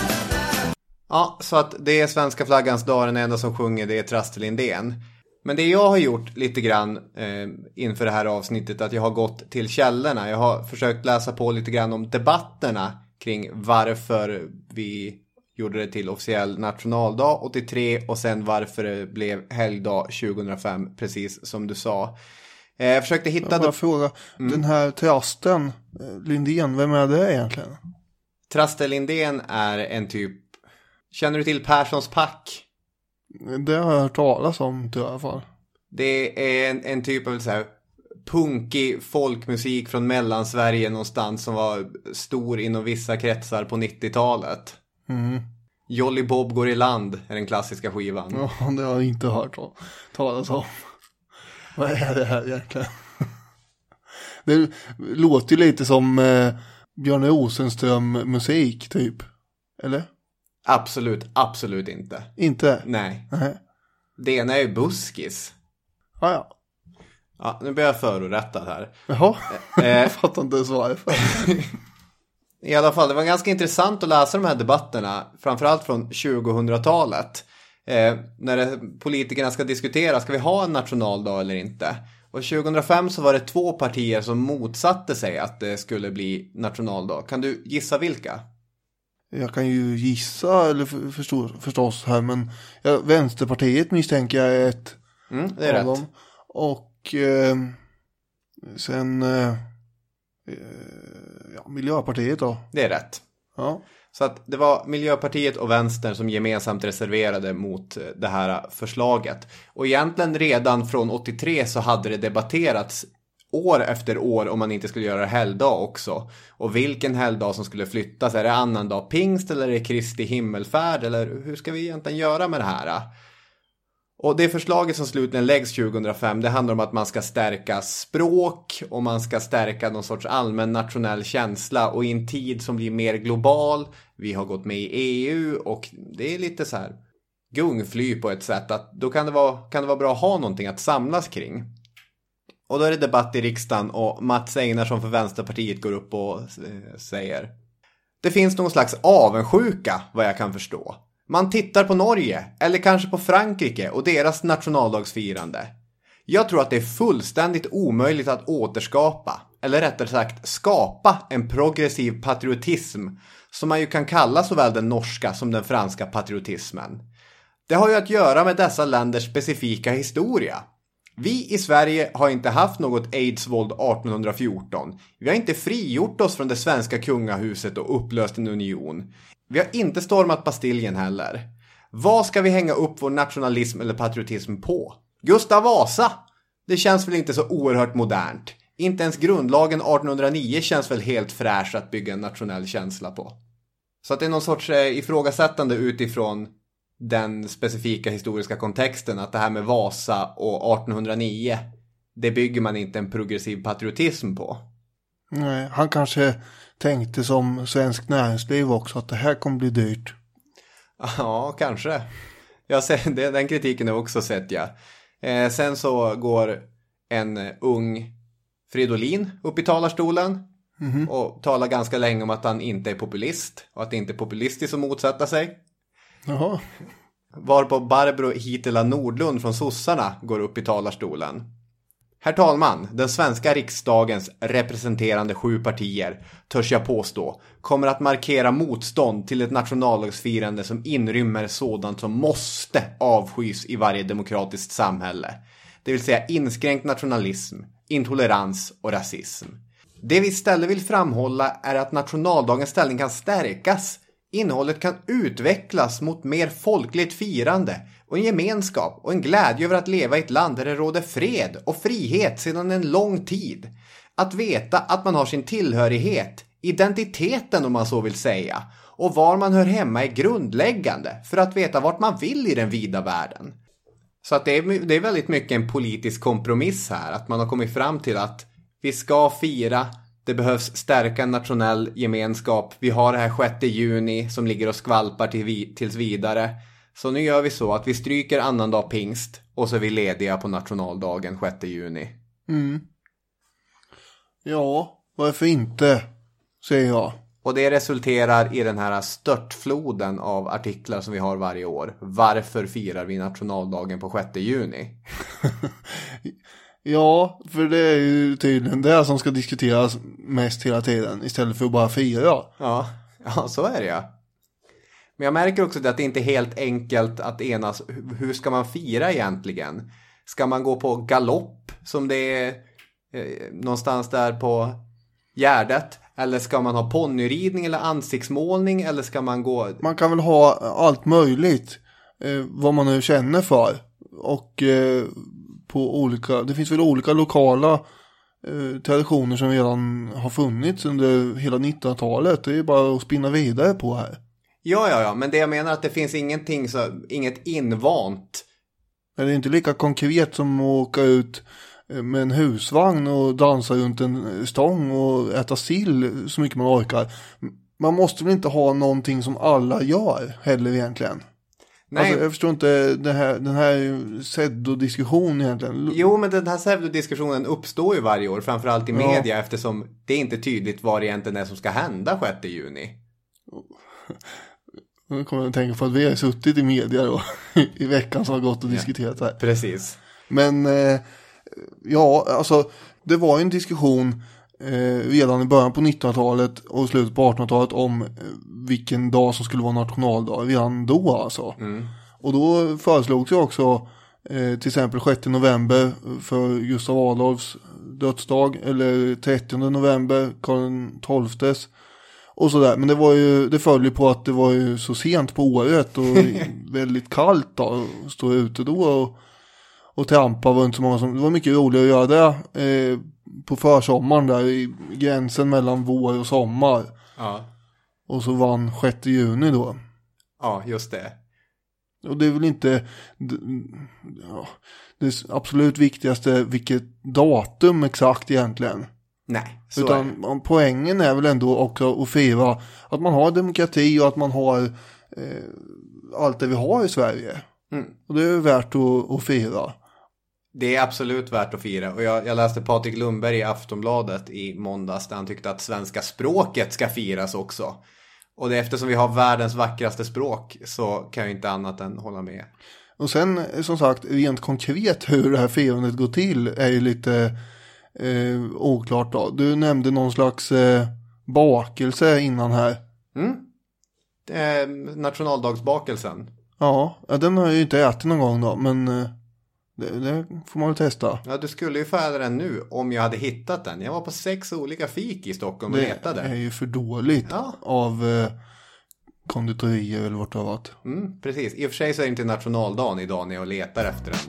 Ja, så att det är Svenska flaggans dag, den enda som sjunger det är Traste Lindén. Men det jag har gjort lite grann inför det här avsnittet, att jag har gått till källorna. Jag har försökt läsa på lite grann om debatterna kring varför vi gjorde det till officiell nationaldag 83 och sen varför det blev helgdag 2005, precis som du sa. Jag försökte hitta... Jag fråga, den här Trasten Lindén, vem är det egentligen? Traste Lindén är en typ... Känner du till Perssons pack? Det har jag hört talas om i alla fall. Det är en typ av så här punkig folkmusik från Mellansverige någonstans som var stor inom vissa kretsar på 90-talet. Mm. Jolly Bob går i land är den klassiska skivan. Ja, det har jag inte hört talas om. Vad är det här egentligen? Det låter ju lite som Björn Rosenström musik typ. Eller? Absolut inte. Inte? Nej. Nej. Det ena är ju buskis. Ja. Ja, nu blir jag förorättad här. Jaha, jag fattar inte varför. I alla fall, det var ganska intressant att läsa de här debatterna, framförallt från 2000-talet. När politikerna ska diskutera, ska vi ha en nationaldag eller inte? Och 2005 så var det 2 partier som motsatte sig att det skulle bli nationaldag. Kan du gissa vilka? Jag kan ju gissa, eller förstås här, men Vänsterpartiet misstänker jag är ett det är rätt. dem. Och sen Miljöpartiet då. Det är rätt. Ja. Så att det var Miljöpartiet och Vänstern som gemensamt reserverade mot det här förslaget. Och egentligen redan från 83 så hade det debatterats år efter år om man inte skulle göra helgdag också. Och vilken helgdag som skulle flyttas. Är det annandag pingst eller är det Kristi himmelfärd? Eller hur ska vi egentligen göra med det här? Och det förslaget som slutligen läggs 2005, det handlar om att man ska stärka språk och man ska stärka någon sorts allmän nationell känsla. Och i en tid som blir mer global, vi har gått med i EU och det är lite så här gungfly på ett sätt. Att då kan det vara bra att ha någonting att samlas kring. Och då är det debatt i riksdagen och Mats Einarsson för Vänsterpartiet går upp och säger: det finns någon slags avundsjuka, vad jag kan förstå. Man tittar på Norge, eller kanske på Frankrike och deras nationaldagsfirande. Jag tror att det är fullständigt omöjligt att återskapa, eller rättare sagt skapa en progressiv patriotism som man ju kan kalla såväl den norska som den franska patriotismen. Det har ju att göra med dessa länders specifika historia. Vi i Sverige har inte haft något aidsvåld 1814. Vi har inte frigjort oss från det svenska kungahuset och upplöst en union. Vi har inte stormat Bastiljen heller. Vad ska vi hänga upp vår nationalism eller patriotism på? Gustav Vasa? Det känns väl inte så oerhört modernt. Inte ens grundlagen 1809 känns väl helt fräsch att bygga en nationell känsla på. Så att det är någon sorts ifrågasättande utifrån den specifika historiska kontexten, att det här med Vasa och 1809, det bygger man inte en progressiv patriotism på. Nej, han kanske tänkte som svensk näringsliv också, att det här kommer bli dyrt. Ja, kanske. Den kritiken har jag också sett, ja. Sen så går en ung Fridolin upp i talarstolen och talar ganska länge om att han inte är populist och att det inte är populistiskt att motsätta sig. Jaha. Varpå Barbro Hietala Nordlund från Sossarna går upp i talarstolen. Herr talman, den svenska riksdagens representerande 7 partier, törs jag påstå, kommer att markera motstånd till ett nationaldagsfirande som inrymmer sådant som måste avskys i varje demokratiskt samhälle. Det vill säga inskränkt nationalism, intolerans och rasism. Det vi istället vill framhålla är att nationaldagens ställning kan stärkas. Innehållet kan utvecklas mot mer folkligt firande och en gemenskap och en glädje över att leva i ett land där det råder fred och frihet sedan en lång tid. Att veta att man har sin tillhörighet, identiteten om man så vill säga, och var man hör hemma är grundläggande för att veta vart man vill i den vida världen. Så att det är väldigt mycket en politisk kompromiss här, att man har kommit fram till att vi ska fira. Det behövs stärka en nationell gemenskap. Vi har det här 6 juni som ligger och skvalpar tills vidare. Så nu gör vi så att vi stryker annandag pingst och så är vi lediga på nationaldagen 6 juni. Mm. Ja, varför inte, säger jag. Och det resulterar i den här störtfloden av artiklar som vi har varje år. Varför firar vi nationaldagen på 6 juni? Ja, för det är ju tydligen det som ska diskuteras mest hela tiden istället för att bara fira. Ja, så är det ja. Men jag märker också att det inte är helt enkelt att enas. Hur ska man fira egentligen? Ska man gå på galopp som det är någonstans där på Gärdet? Eller ska man ha ponnyridning eller ansiktsmålning? Eller ska man gå... Man kan väl ha allt möjligt. Vad man nu känner för. Och på olika... Det finns väl olika lokala traditioner som redan har funnits under hela 1900-talet. Det är bara att spinna vidare på här. Ja. Men det jag menar är att det finns inget invant. Det är inte lika konkret som att åka ut med en husvagn och dansa runt en stång och äta sill så mycket man orkar. Man måste väl inte ha någonting som alla gör heller egentligen. Nej. Alltså, jag förstår inte den här pseudodiskussionen egentligen. Jo, men den här pseudodiskussionen uppstår ju varje år, framförallt i media, eftersom det är inte tydligt vad det egentligen är som ska hända 6 juni. Nu kommer jag att tänka på att vi har suttit i media då i veckan som har gått och diskuterat här. Precis. Men alltså det var ju en diskussion redan i början på 1900-talet och slutet på 1800-talet om vilken dag som skulle vara nationaldag redan då alltså. Mm. Och då föreslogs ju också till exempel 6 november för Gustav Adolfs dödsdag eller 30 november Karl XII:s och sådär. Men det följde på att det var ju så sent på året och väldigt kallt då, att stå ute då och trampa var inte så många som... Det var mycket roligt att göra det på försommaren där i gränsen mellan vår och sommar. Ja. Och så vann 6 juni då. Ja, just det. Och det är väl inte det absolut viktigaste vilket datum exakt egentligen. Nej, så utan poängen är väl ändå också att fira att man har demokrati och att man har allt det vi har i Sverige. Mm. Och det är värt att fira. Det är absolut värt att fira. Och jag läste Patrik Lundberg i Aftonbladet i måndags där han tyckte att svenska språket ska firas också. Och det eftersom vi har världens vackraste språk så kan jag inte annat än hålla med. Och sen som sagt rent konkret hur det här firandet går till är ju lite oklart då. Du nämnde någon slags bakelse innan här. Nationaldagsbakelsen. Ja, den har jag ju inte ätit någon gång då, men det får man väl testa. Ja, du skulle ju få äta den nu om jag hade hittat den. Jag var på 6 olika fik i Stockholm och letade. Det är ju för dåligt av konditorier eller vart det har varit. Precis, i och för sig så är det inte nationaldagen idag när jag letar efter den.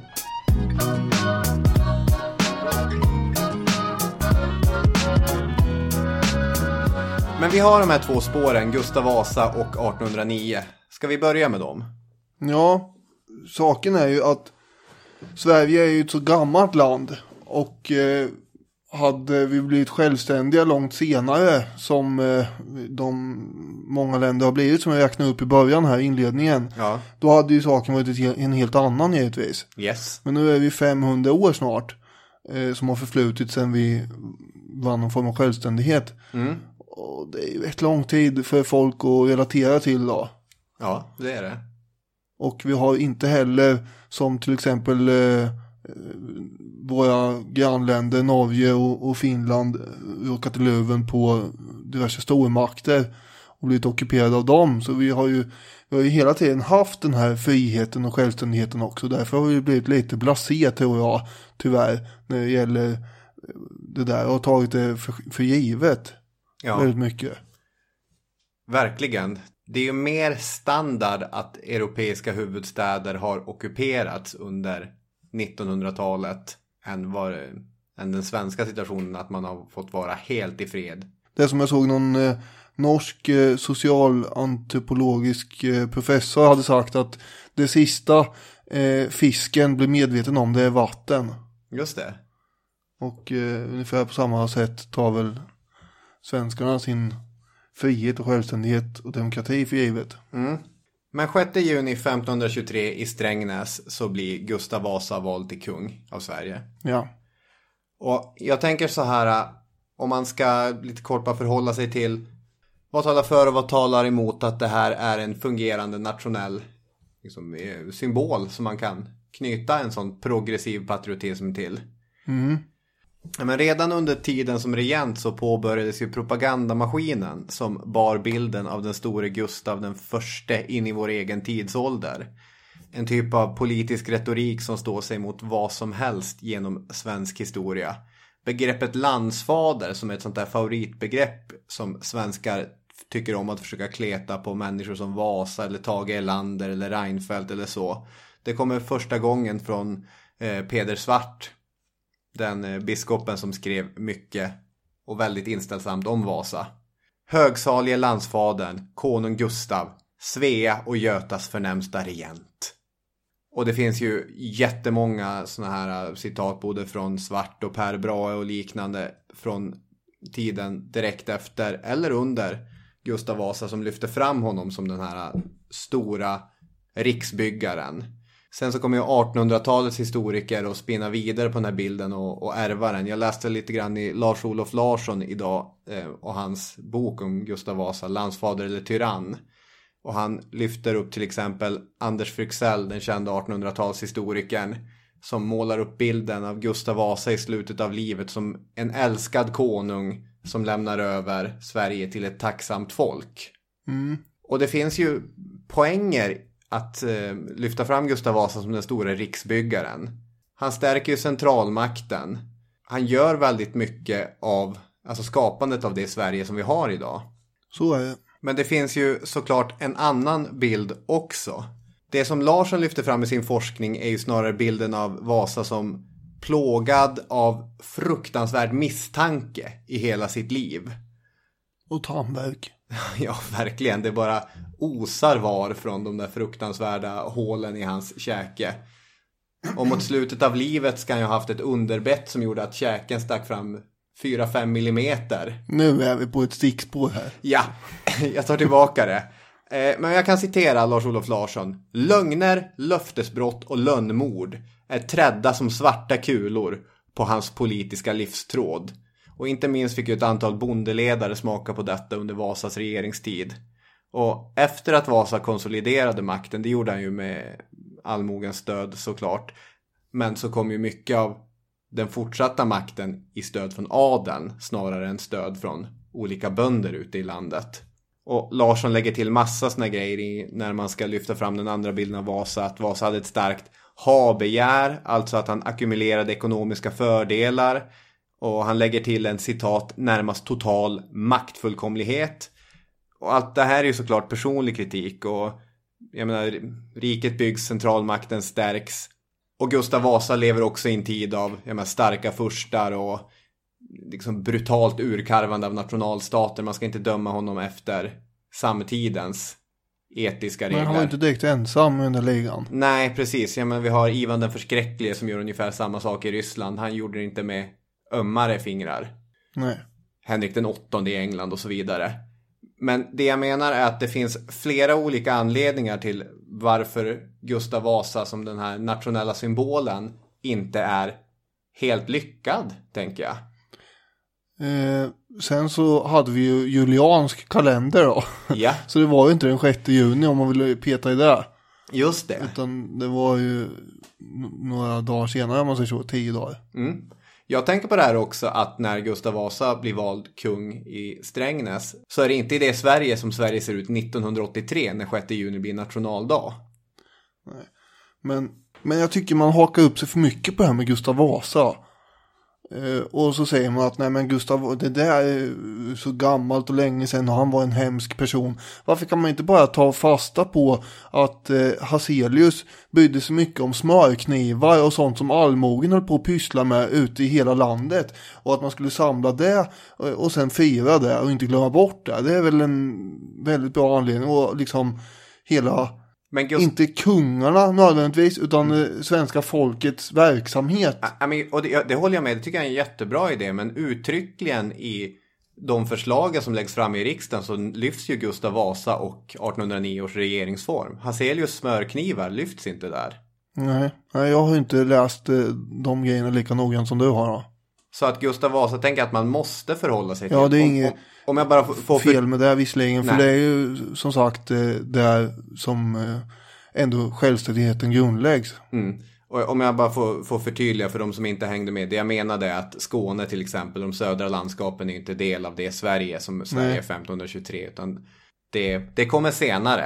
Men vi har de här 2 spåren, Gustav Vasa och 1809. Ska vi börja med dem? Ja, saken är ju att Sverige är ju ett så gammalt land och hade vi blivit självständiga långt senare som många länder har blivit som jag räknade upp i början här i inledningen. Ja. Då hade ju saken varit en helt annan givetvis. Yes. Men nu är vi 500 år snart som har förflutit sedan vi vann någon form av självständighet. Och det är ju ett lång tid för folk att relatera till då. Ja, det är det. Och vi har inte heller som till exempel våra grannländer Norge och Finland råkat i luven på diverse stormakter och blivit ockuperade av dem. Så vi har ju hela tiden haft den här friheten och självständigheten också. Därför har vi blivit lite blasé, tror jag, tyvärr, när det gäller det där, och har tagit det för givet väldigt mycket. Verkligen. Det är ju mer standard att europeiska huvudstäder har ockuperats under 1900-talet än den svenska situationen, att man har fått vara helt i fred. Det är som jag såg någon norsk socialantropologisk professor hade sagt, att det sista fisken blir medveten om, det är vatten. Just det. Och ungefär på samma sätt tar väl svenskarna sin frihet och självständighet och demokrati för givet. Mm. Men 6 juni 1523 i Strängnäs så blir Gustav Vasa vald till kung av Sverige. Ja. Och jag tänker så här, om man ska lite kort bara förhålla sig till vad talar för och vad talar emot att det här är en fungerande nationell symbol som man kan knyta en sån progressiv patriotism till. Mm. Men redan under tiden som regent så påbörjades ju propagandamaskinen som bar bilden av den store Gustav den förste in i vår egen tidsålder. En typ av politisk retorik som står sig mot vad som helst genom svensk historia. Begreppet landsfader som är ett sånt där favoritbegrepp som svenskar tycker om att försöka kleta på människor som Vasa eller Tage Erlander eller Reinfeldt eller så. Det kommer första gången från Peder Svart, den biskopen som skrev mycket och väldigt inställsamt om Vasa. Högsalige landsfadern, konung Gustav, Svea och Götas förnämsta regent. Och det finns ju jättemånga såna här citat både från Svart och Per Brahe och liknande från tiden direkt efter eller under Gustav Vasa som lyfter fram honom som den här stora riksbyggaren. Sen så kommer ju 1800-talets historiker och spinna vidare på den här bilden och ärva den. Jag läste lite grann i Lars-Olof Larsson idag och hans bok om Gustav Vasa, Landsfader eller tyrann. Och han lyfter upp till exempel Anders Fryxell, den kända 1800-talshistorikern, som målar upp bilden av Gustav Vasa i slutet av livet som en älskad konung som lämnar över Sverige till ett tacksamt folk. Mm. Och det finns ju poänger att lyfta fram Gustav Vasa som den stora riksbyggaren. Han stärker ju centralmakten. Han gör väldigt mycket av skapandet av det Sverige som vi har idag. Så är det. Men det finns ju såklart en annan bild också. Det som Larsson lyfter fram i sin forskning är ju snarare bilden av Vasa som plågad av fruktansvärd misstanke i hela sitt liv. Och tandvärk. Ja, verkligen. Det bara osar var från de där fruktansvärda hålen i hans käke. Och mot slutet av livet ska han ju ha haft ett underbett som gjorde att käken stack fram 4-5 millimeter. Nu är vi på ett stickspår här. Ja, jag tar tillbaka det. Men jag kan citera Lars-Olof Larsson. Lögner, löftesbrott och lönnmord är trädda som svarta kulor på hans politiska livstråd. Och inte minst fick ju ett antal bondeledare smaka på detta under Vasas regeringstid. Och efter att Vasa konsoliderade makten, det gjorde han ju med allmogens stöd såklart. Men så kom ju mycket av den fortsatta makten i stöd från adeln snarare än stöd från olika bönder ute i landet. Och Larsson lägger till massa såna grejer när man ska lyfta fram den andra bilden av Vasa. Att Vasa hade ett starkt habegär, alltså att han ackumulerade ekonomiska fördelar. Och han lägger till en citat närmast total maktfullkomlighet. Och allt det här är ju såklart personlig kritik. Och jag menar, riket byggs, centralmakten stärks. Och Gustav Vasa lever också i en tid av starka furstar och liksom brutalt urkarvande av nationalstater. Man ska inte döma honom efter samtidens etiska regler. Men han var inte direkt ensam under ligan. Nej, precis. Vi har Ivan den förskräcklige som gör ungefär samma sak i Ryssland. Han gjorde det inte med ömmare fingrar. Nej. Henrik den 8:e i England och så vidare. Men det jag menar är att det finns flera olika anledningar till varför Gustav Vasa som den här nationella symbolen inte är helt lyckad, tänker jag. Sen så hade vi ju juliansk kalender då. Ja. Så det var ju inte den 6 juni om man ville peta i det. Just det. Utan det var ju några dagar senare, om man säger så, 10 dagar. Jag tänker på det här också, att när Gustav Vasa blir vald kung i Strängnäs, så är det inte i det Sverige som Sverige ser ut 1983 när 6 juni blir nationaldag. Nej. Men jag tycker man hakar upp sig för mycket på det här med Gustav Vasa. Och så säger man att nej, men Gustav, det där är så gammalt och länge sedan och han var en hemsk person. Varför kan man inte bara ta fasta på att Hazelius brydde sig mycket om smörknivar och sånt som allmogen höll på att pyssla med ute i hela landet, och att man skulle samla det och sen fira det och inte glömma bort det. Det är väl en väldigt bra anledning, och liksom hela... inte kungarna nödvändigtvis, utan svenska folkets verksamhet. Och det håller jag med, det tycker jag är en jättebra idé, men uttryckligen i de förslagen som läggs fram i riksdagen så lyfts ju Gustav Vasa och 1809 års regeringsform. Hazelius smörknivar lyfts inte där. Nej, jag har inte läst de grejerna lika noggrant som du har då. Så att Gustav Vasa tänker att man måste förhålla sig till. Ja, det är inget om jag bara får fel med det visserligen. För det är ju som sagt där som ändå självständigheten grundläggs. Och om jag bara får förtydliga för de som inte hängde med. Det jag menade är att Skåne till exempel, de södra landskapen är inte del av det Sverige som Sverige är 1523. Utan det kommer senare.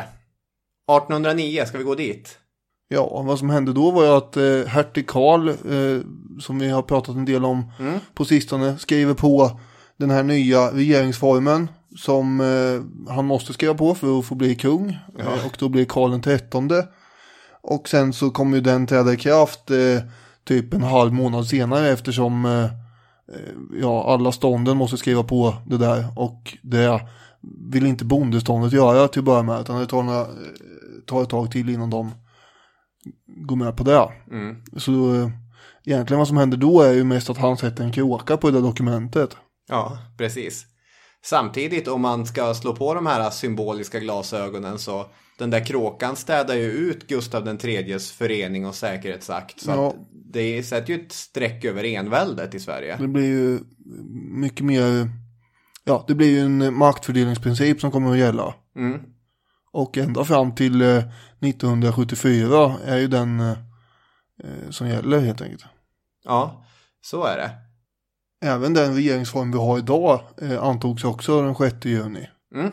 1809, ska vi gå dit? Ja, vad som hände då var ju att hertig Karl, som vi har pratat en del om på sistone, skriver på den här nya regeringsformen som han måste skriva på för att få bli kung. Och då blir Karl den 13. Och sen så kommer ju den träda i kraft typ en halv månad senare, eftersom alla stånden måste skriva på det där. Och det vill inte bondeståndet göra till att börja med, utan det tar ett tag till innan de går med på det. Så egentligen vad som händer då är ju mest att han sätter en kråka på det där dokumentet. Ja, precis. Samtidigt, om man ska slå på de här symboliska glasögonen, så den där kråkan städar ju ut Gustav den tredjes förening och säkerhetsakt. Så att det sätter ju ett streck över enväldet i Sverige. Det blir ju mycket mer... Ja, det blir ju en maktfördelningsprincip som kommer att gälla. Och ända fram till 1974 är ju den som gäller helt enkelt. Ja, så är det. Även den regeringsform vi har idag antogs också den 6 juni.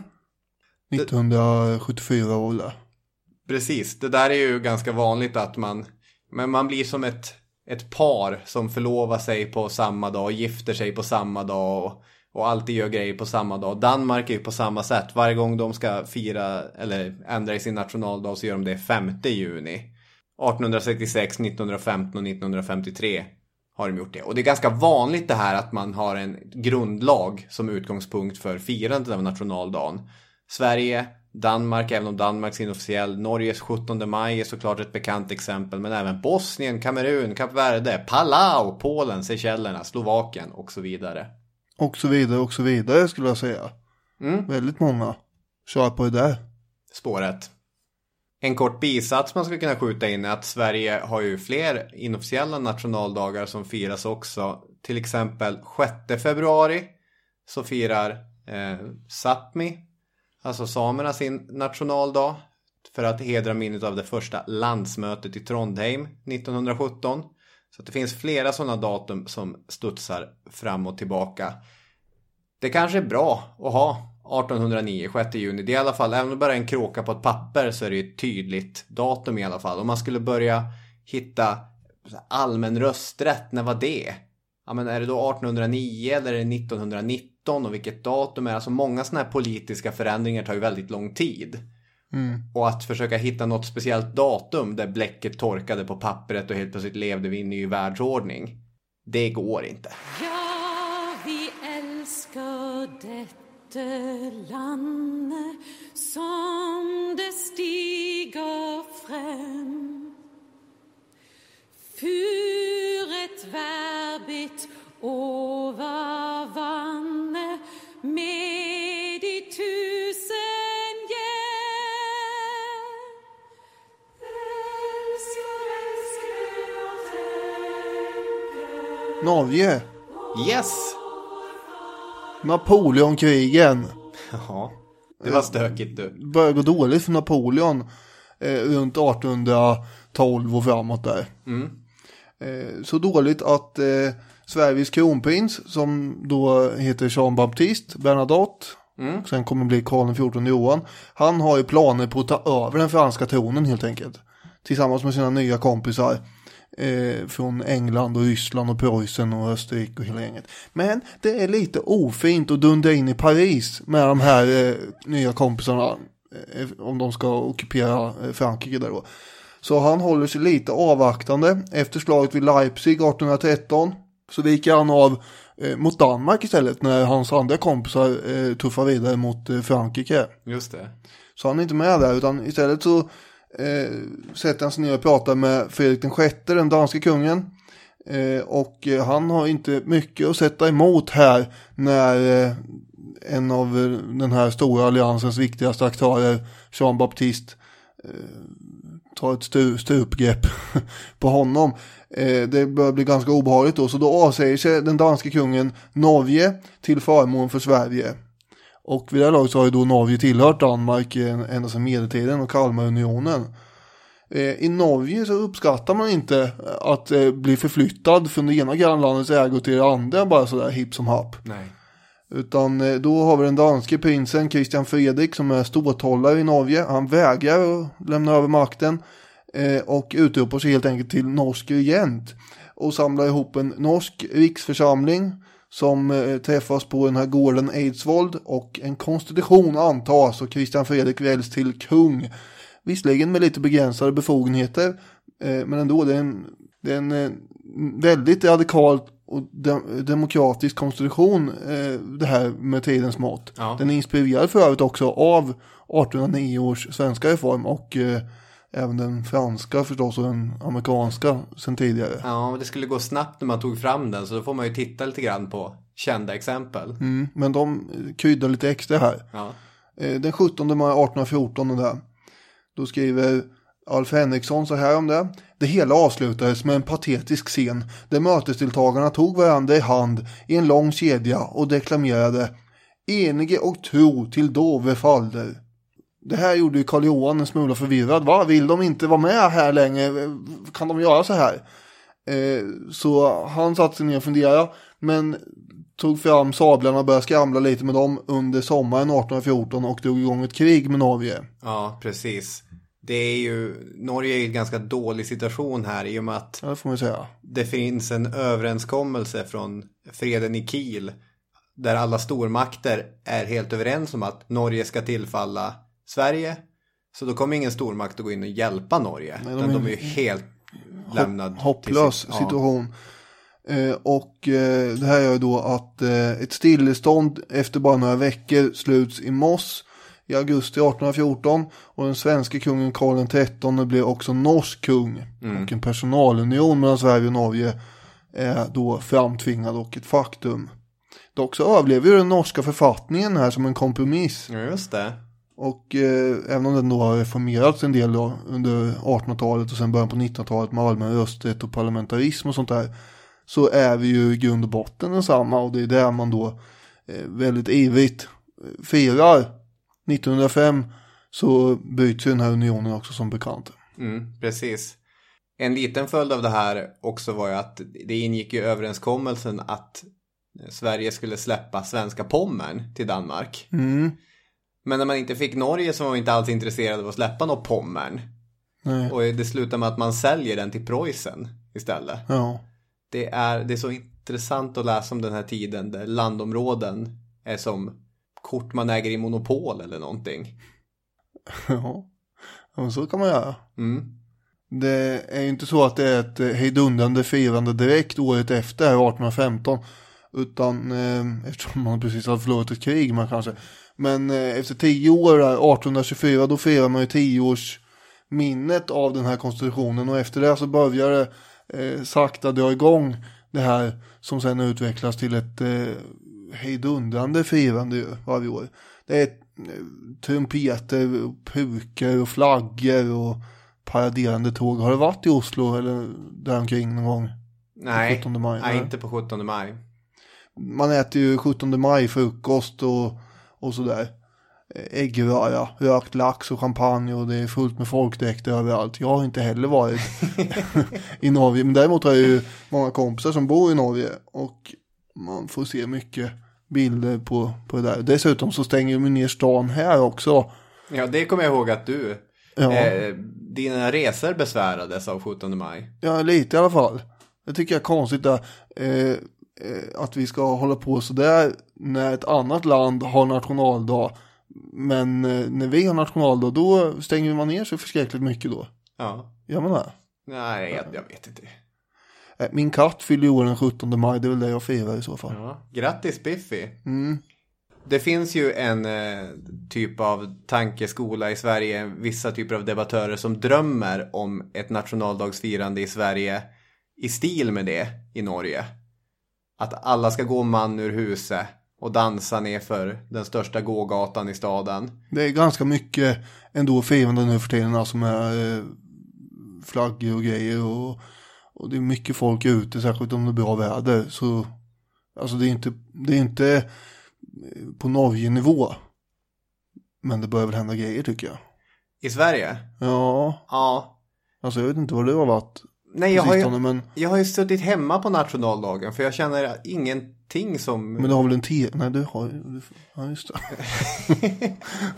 1974 var det. Precis, det där är ju ganska vanligt att man blir som ett par som förlovar sig på samma dag, gifter sig på samma dag och alltid gör grejer på samma dag. Danmark är ju på samma sätt. Varje gång de ska fira eller ändra i sin nationaldag så gör de det 5 juni. 1866, 1915 och 1953 har de gjort det. Och det är ganska vanligt det här att man har en grundlag som utgångspunkt för firandet av nationaldagen. Sverige, Danmark, även om Danmarks inofficiell, Norges 17 maj är såklart ett bekant exempel, men även Bosnien, Kamerun, Kap Verde, Palau, Polen, Seychellerna, Slovakien och så vidare. Och så vidare skulle jag säga. Väldigt många kör på det där spåret. En kort bisats man skulle kunna skjuta in är att Sverige har ju fler inofficiella nationaldagar som firas också. Till exempel 6 februari så firar Sápmi, alltså samerna, sin nationaldag för att hedra minnet av det första landsmötet i Trondheim 1917. Så att det finns flera sådana datum som studsar fram och tillbaka. Det kanske är bra att ha 1809, 6 juni. Det är i alla fall, även om det bara är en kråka på ett papper, så är det ett tydligt datum i alla fall. Om man skulle börja hitta allmän rösträtt, när var det? Ja, men är det då 1809 eller är det 1919 och vilket datum är det? Alltså många sådana här politiska förändringar tar ju väldigt lång tid. Och att försöka hitta något speciellt datum där bläcket torkade på pappret och helt plötsligt levde vi in i ny världsordning, det går inte. Ja, vi älskar detta land som det stiger fram för ett verbigt over vannet med de 1000 Norge. Yes. Napoleonkrigen. Ja, det var stökigt du. Började gå dåligt för Napoleon. runt 1812 och framåt där. Så dåligt att Sveriges kronprins, som då heter Jean Baptiste Bernadotte, sen kommer bli Karl XIV Johan, han har ju planer på att ta över den franska tronen helt enkelt. Tillsammans med sina nya kompisar från England och Ryssland och Preussen och Österrike och hela gänget. Men det är lite ofint att dundra in i Paris med de här nya kompisarna om de ska ockupera Frankrike där då. Så han håller sig lite avvaktande. Efter slaget vid Leipzig 1813 så viker han av mot Danmark istället när hans andra kompisar tuffar vidare mot Frankrike. Just det. Så han är inte med där, utan istället så sätter han sig ner och pratar med Fredrik den sjätte, den danska kungen. Och han har inte mycket att sätta emot här när en av den här stora alliansens viktigaste aktörer, Jean Baptiste, tar ett stupgrepp på honom. Det börjar bli ganska obehagligt då, så då avsäger sig den danska kungen Norge till förmån för Sverige. Och vid det här laget så har ju då Norge tillhört Danmark ända sedan medeltiden och Kalmarunionen. I Norge så uppskattar man inte att bli förflyttad från det ena grannlandets ägo till det andra bara sådär hipp som happ. Nej. Utan då har vi den danske prinsen Christian Fredrik som är ståthållare i Norge. Han vägrar att lämna över makten och utropar sig helt enkelt till norsk regent. Och samlar ihop en norsk riksförsamling som träffas på den här gården Eidsvold, och en konstitution antas och Christian Fredrik väljs till kung. Visserligen med lite begränsade befogenheter, men ändå det är en väldigt radikal och demokratisk konstitution, det här med tidens mått. Ja. Den är inspirerad för övrigt också av 1809 års svenska reform och även den franska förstås och den amerikanska sen tidigare. Ja, det skulle gå snabbt när man tog fram den, så då får man ju titta lite grann på kända exempel. Men de kryddar lite extra här. Ja. Den 17 maj 1814 där, då skriver Alf Henriksson så här om det. Det hela avslutades med en patetisk scen där mötesdeltagarna tog varandra i hand i en lång kedja och deklamerade enige och tro till Dove falder. Det här gjorde ju Karl Johan en smula förvirrad. Va? Vill de inte vara med här längre? Kan de göra så här? Så han satte sig ner och funderade, men tog fram sablarna och började skramla lite med dem under sommaren 1814 och drog igång ett krig med Norge. Ja, precis. Det är ju, Norge är i en ganska dålig situation här i och med att det får man säga. Det finns en överenskommelse från freden i Kiel där alla stormakter är helt överens om att Norge ska tillfalla Sverige. Så då kommer ingen stormakt att gå in och hjälpa Norge. Nej, de är ju helt lämnad. Hopplös situation. Och det här gör ju då att ett stillestånd efter bara några veckor sluts i Moss i augusti 1814, och den svenska kungen Karl XIII blev också norsk kung. Och en personalunion mellan Sverige och Norge är då framtvingad och ett faktum. Dock så överlever ju den norska författningen här som en kompromiss. Ja, just det. Och även om den då har reformerats en del då, under 1800-talet och sen början på 1900-talet med allmän rösträtt och parlamentarism och sånt där, så är vi ju i grund och botten densamma, och det är där man då väldigt ivrigt firar. 1905 så byts ju den här unionen också som bekant. Precis. En liten följd av det här också var ju att det ingick i överenskommelsen att Sverige skulle släppa svenska Pommern till Danmark. Men när man inte fick Norge så var man inte alls intresserad av att släppa något Pommern. Nej. Och det slutar med att man säljer den till Preussen istället. Ja. Det är så intressant att läsa om den här tiden där landområden är som kort man äger i monopol eller någonting. Ja, så kan man göra. Det är ju inte så att det är ett hejdundrande firande direkt året efter 1815, utan eftersom man precis har förlorat ett krig man kanske. Men efter 10 år, 1824, då firar man ju 10-års minnet av den här konstitutionen, och efter det så börjar det sakta dra igång det här som sen utvecklas till ett hejdundrande firande varje år. Det är trumpeter, pukor och flaggor och paraderande tåg. Har det varit i Oslo eller där omkring någon gång? Nej, 17 maj, nej, inte på 17 maj. Man äter ju 17 maj frukost och sådär. äggvara, rökt lax och champagne och det är fullt med folkdräkter överallt. Jag har inte heller varit i Norge, men däremot har jag ju många kompisar som bor i Norge och man får se mycket bilder på det där. Dessutom så stänger de ner stan här också. Ja, det kommer jag ihåg att du dina resor besvärades av 17 maj. Ja, lite i alla fall. Jag tycker det är konstigt att vi ska hålla på så där när ett annat land har nationaldag. Men när vi har nationaldag, då stänger man ner så förskräckligt mycket då. Ja. Gör man det? Nej, jag vet inte. Min katt fyller år den 17 maj, det är väl det jag firar i så fall. Ja. Grattis Biffy. Det finns ju en typ av tankeskola i Sverige, vissa typer av debattörer som drömmer om ett nationaldagsfirande i Sverige i stil med det i Norge. Att alla ska gå man ur huset och dansa ner för den största gågatan i staden. Det är ganska mycket ändå firande nu för tiden, alltså med flaggor och grejer och det är mycket folk ute, särskilt om det är bra väder. Så alltså det är inte på Norge-nivå. Men det börjar väl hända grejer tycker jag. I Sverige? Ja. Alltså jag vet inte vad det har varit. Nej, jag har ju suttit hemma på nationaldagen för jag känner ingenting som... Men du har väl en Nej, du har ju... Ja, just det.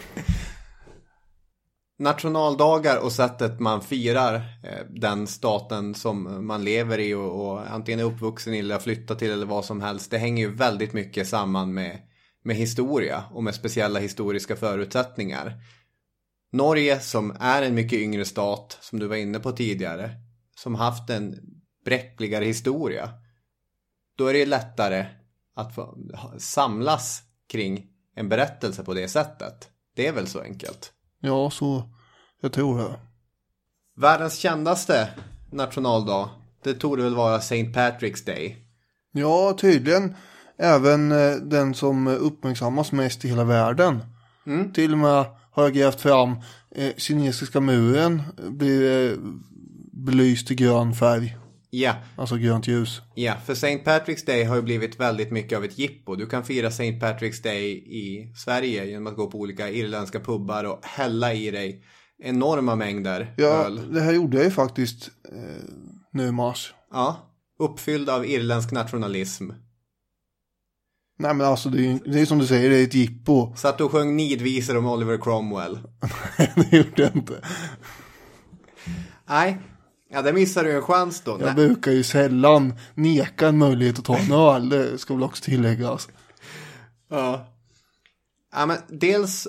Nationaldagar och sättet man firar den staten som man lever i och antingen är uppvuxen i eller har flyttat till eller vad som helst. Det hänger ju väldigt mycket samman med historia och med speciella historiska förutsättningar. Norge som är en mycket yngre stat, som du var inne på tidigare, som haft en bräckligare historia, då är det lättare att få samlas kring en berättelse på det sättet. Det är väl så enkelt? Ja, så jag tror det. Världens kändaste nationaldag, det torde väl vara St. Patrick's Day. Ja, tydligen även den som uppmärksammas mest i hela världen. Till och med har jag grävt fram kinesiska muren blir belyst i grön färg. Ja. Alltså grönt ljus. Ja, för St. Patrick's Day har ju blivit väldigt mycket av ett jippo. Du kan fira St. Patrick's Day i Sverige genom att gå på olika irländska pubbar och hälla i dig enorma mängder öl. Ja, det här gjorde jag ju faktiskt nu i mars. Ja, uppfylld av irländsk nationalism. Nej men alltså det är som du säger, det är ett jippo. Så att du sjöng nidvisor om Oliver Cromwell. Det gjorde jag inte. Nej. Ja, det missar du en chans då. Jag brukar ju sällan neka en möjlighet att ta en öl. Det ska väl också tilläggas. Ja. Ja, men dels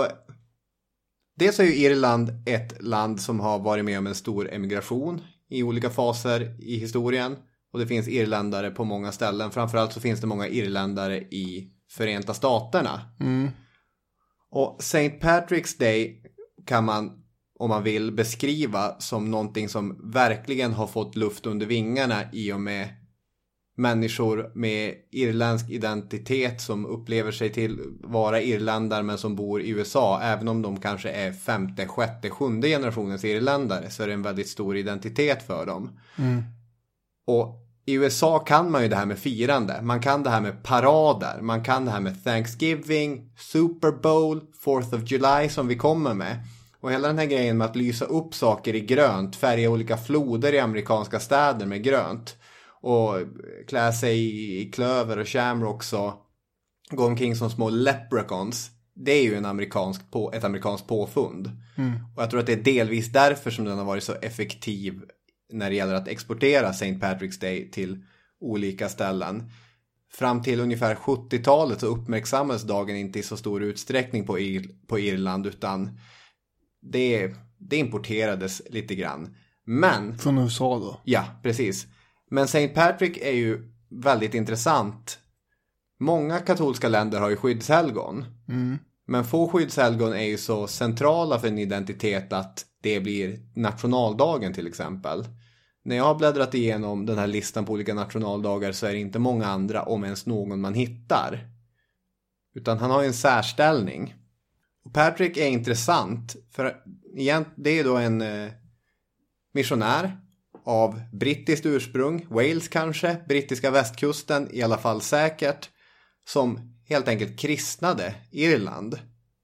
är ju Irland ett land som har varit med om en stor emigration i olika faser i historien. Och det finns irländare på många ställen. Framförallt så finns det många irländare i Förenta Staterna. Och St. Patrick's Day kan man, om man vill, beskriva som någonting som verkligen har fått luft under vingarna i och med människor med irländsk identitet som upplever sig till vara irländare men som bor i USA. Även om de kanske är 5:e, 6:e, 7:e generationens irländare så är det en väldigt stor identitet för dem. Och i USA kan man ju det här med firande. Man kan det här med parader. Man kan det här med Thanksgiving, Super Bowl, 4th of July som vi kommer med. Och hela den här grejen med att lysa upp saker i grönt, färga olika floder i amerikanska städer med grönt och klä sig i klöver och shamrocks och gå omkring som små leprechauns. Det är ju ett amerikanskt påfund. Och jag tror att det är delvis därför som den har varit så effektiv när det gäller att exportera St. Patrick's Day till olika ställen. Fram till ungefär 70-talet så uppmärksammades dagen inte i så stor utsträckning på Irland utan det importerades lite grann. Men från USA då? Ja, precis. Men St. Patrick är ju väldigt intressant. Många katolska länder har ju skyddshelgon. Men få skyddshelgon är ju så centrala för en identitet att det blir nationaldagen till exempel. När jag har bläddrat igenom den här listan på olika nationaldagar så är det inte många andra, om ens någon man hittar. Utan han har ju en särställning. Och Patrick är intressant för det är då en missionär av brittiskt ursprung, Wales kanske, brittiska västkusten i alla fall säkert, som helt enkelt kristnade Irland.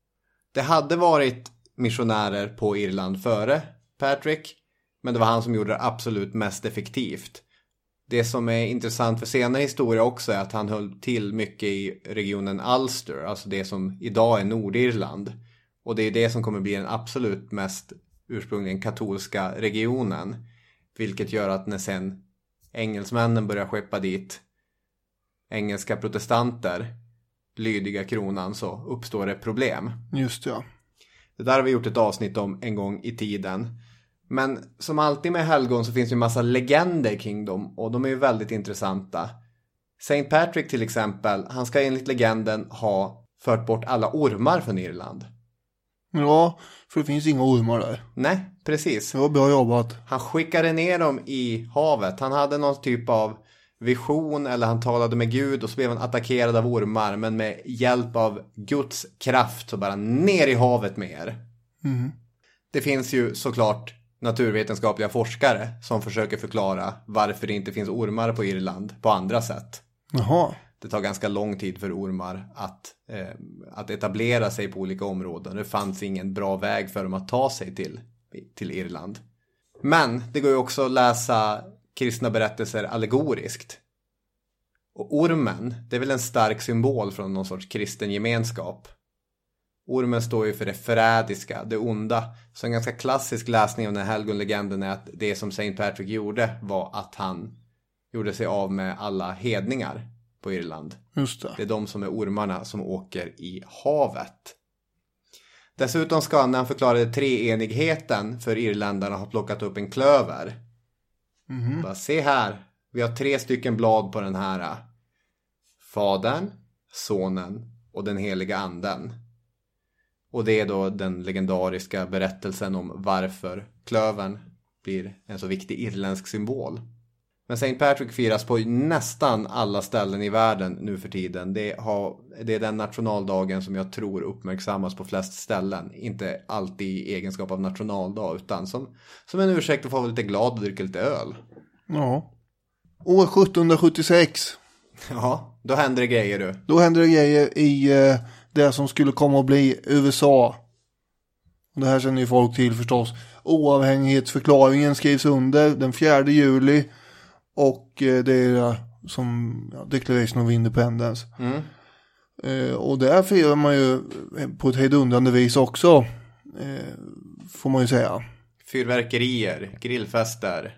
Det hade varit missionärer på Irland före Patrick, men det var han som gjorde det absolut mest effektivt. Det som är intressant för senare historia också är att han höll till mycket i regionen Ulster, alltså det som idag är Nordirland. Och det är det som kommer bli den absolut mest ursprungligen katolska regionen. Vilket gör att när sen engelsmännen börjar skeppa dit engelska protestanter, lydiga kronan, så uppstår det problem. Just ja. Det där har vi gjort ett avsnitt om en gång i tiden. Men som alltid med helgon så finns det ju en massa legender kring dem. Och de är ju väldigt intressanta. Saint Patrick till exempel, han ska enligt legenden ha fört bort alla ormar från Irland. Ja, för det finns inga ormar där. Nej, precis. Det var bra jobbat. Han skickade ner dem i havet. Han hade någon typ av vision, eller han talade med Gud och så blev han attackerad av ormar. Men med hjälp av Guds kraft så bara ner i havet med er. Mm. Det finns ju såklart naturvetenskapliga forskare som försöker förklara varför det inte finns ormar på Irland på andra sätt. Jaha. Det tar ganska lång tid för ormar att etablera sig på olika områden. Det fanns ingen bra väg för dem att ta sig till Irland. Men det går ju också att läsa kristna berättelser allegoriskt. Och ormen, det är väl en stark symbol från någon sorts kristen gemenskap. Ormen står ju för det förrädiska, det onda. Så en ganska klassisk läsning av den här helgonlegenden är att det som Saint Patrick gjorde var att han gjorde sig av med alla hedningar på Irland. Just det. Det är de som är ormarna som åker i havet. Dessutom ska han, när han förklarade treenigheten för irländarna, ha plockat upp en klöver. Bara, se här, vi har 3 stycken blad på den här. Fadern, sonen och den heliga anden. Och det är då den legendariska berättelsen om varför klövern blir en så viktig irländsk symbol. Men Saint Patrick firas på nästan alla ställen i världen nu för tiden. Det är den nationaldagen som jag tror uppmärksammas på flest ställen. Inte alltid i egenskap av nationaldag, utan som en ursäkt att få vara lite glad och dricka lite öl. Ja. År 1776. Ja, då händer det grejer du. Då händer det grejer i det som skulle komma att bli USA. Och det här känner ju folk till förstås. Oavhängighetsförklaringen skrivs under den 4 juli. Och det är som Declaration of Independence. Och där firar man ju på ett hejdundrande vis också. Får man ju säga. Fyrverkerier, grillfester.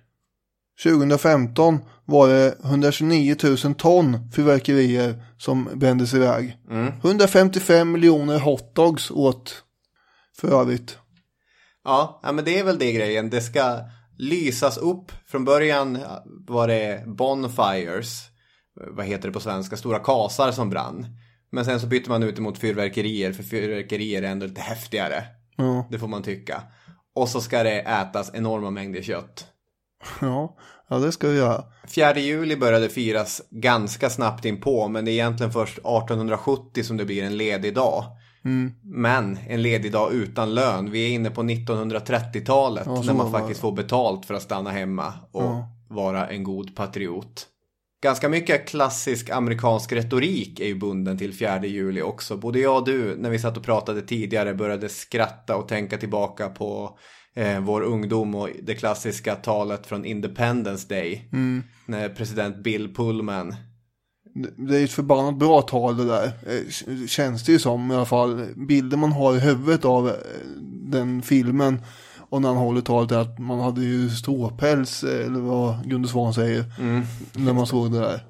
2015 var det 129 000 ton fyrverkerier som brändes iväg. 155 miljoner hotdogs åt för övrigt. Ja, men det är väl det grejen. Det ska lysas upp. Från början var det bonfires. Vad heter det på svenska? Stora kasar som brann. Men sen så bytte man ut emot fyrverkerier. För fyrverkerier är ändå lite häftigare. Ja. Det får man tycka. Och så ska det ätas enorma mängder kött. Ja, det ska vi göra. 4 juli började firas ganska snabbt in på. Men det är egentligen först 1870 som det blir en ledig dag. Men en ledig dag utan lön. Vi är inne på 1930-talet. När man faktiskt får betalt för att stanna hemma och vara en god patriot. Ganska mycket klassisk amerikansk retorik är ju bunden till 4 juli också. Både jag och du, när vi satt och pratade tidigare, började skratta och tänka tillbaka på vår ungdom och det klassiska talet från Independence Day. När president Bill Pullman... Det är ett förbannat bra tal det där. Känns det ju som i alla fall. Bilden man har i huvudet av den filmen och när han håller talet är att man hade ju stråpäls, eller vad Gunde Svan säger, när man såg det där.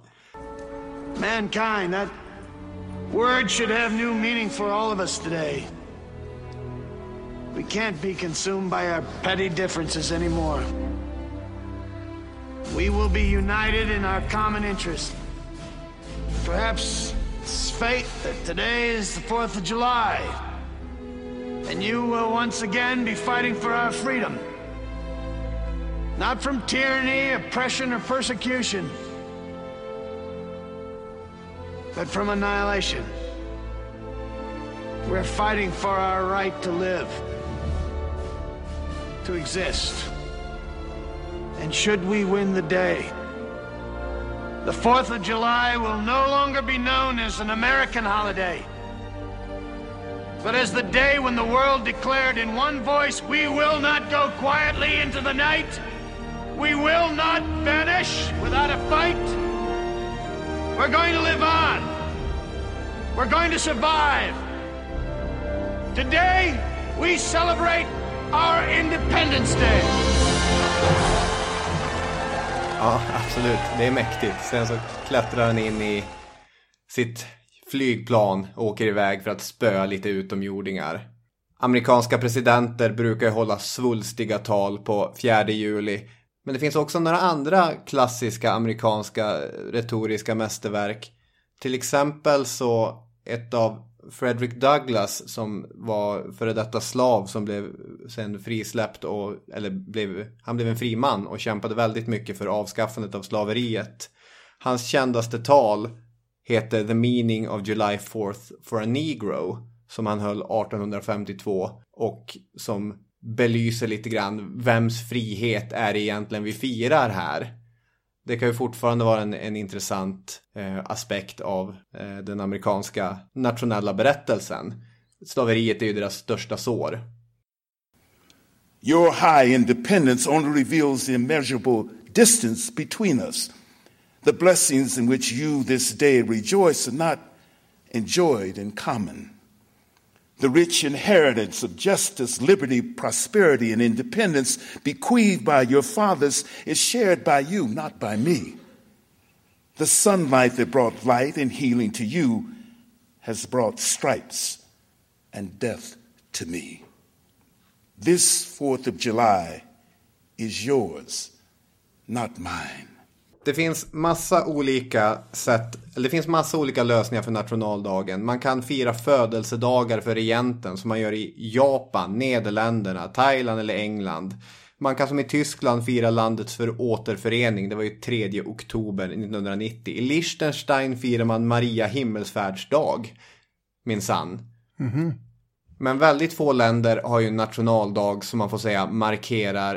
Mankind, that word should have new meaning for all of us today. We can't be consumed by our petty differences anymore. We will be united in our common interest. Perhaps it's fate that today is the 4th of July, and you will once again be fighting for our freedom. Not from tyranny, oppression, or persecution, but from annihilation. We're fighting for our right to live, to exist. And should we win the day, the 4th of July will no longer be known as an American holiday. but as the day when the world declared in one voice, we will not go quietly into the night. We will not vanish without a fight. We're going to live on. We're going to survive. Today, we celebrate our Independence Day. Ja, absolut. Det är mäktigt. Sen så klättrar han in i sitt flygplan och åker iväg för att spöa lite utomjordingar. Amerikanska presidenter brukar ju hålla svulstiga tal på 4 juli. Men det finns också några andra klassiska amerikanska retoriska mästerverk. Till exempel så ett av Frederick Douglass, som var före detta slav som blev sen frisläppt han blev en fri man och kämpade väldigt mycket för avskaffandet av slaveriet. Hans kändaste tal heter The Meaning of July 4th for a Negro, som han höll 1852 och som belyser lite grann vems frihet är det egentligen vi firar här. Det kan ju fortfarande vara en intressant aspekt av den amerikanska nationella berättelsen. Slaveriet är ju deras största sår. Your high independence only reveals the immeasurable distance between us. The blessings in which you this day rejoice are not enjoyed in common. The rich inheritance of justice, liberty, prosperity, and independence bequeathed by your fathers is shared by you, not by me. The sunlight that brought light and healing to you has brought stripes and death to me. This 4th of July is yours, not mine. Det finns massa olika lösningar för nationaldagen. Man kan fira födelsedagar för regenten som man gör i Japan, Nederländerna, Thailand eller England. Man kan som i Tyskland fira landets återförening. Det var ju 3 oktober 1990. I Liechtenstein firar man Maria himmelsfärdsdag. Minsann. Mm-hmm. Men väldigt få länder har ju en nationaldag som man får säga markerar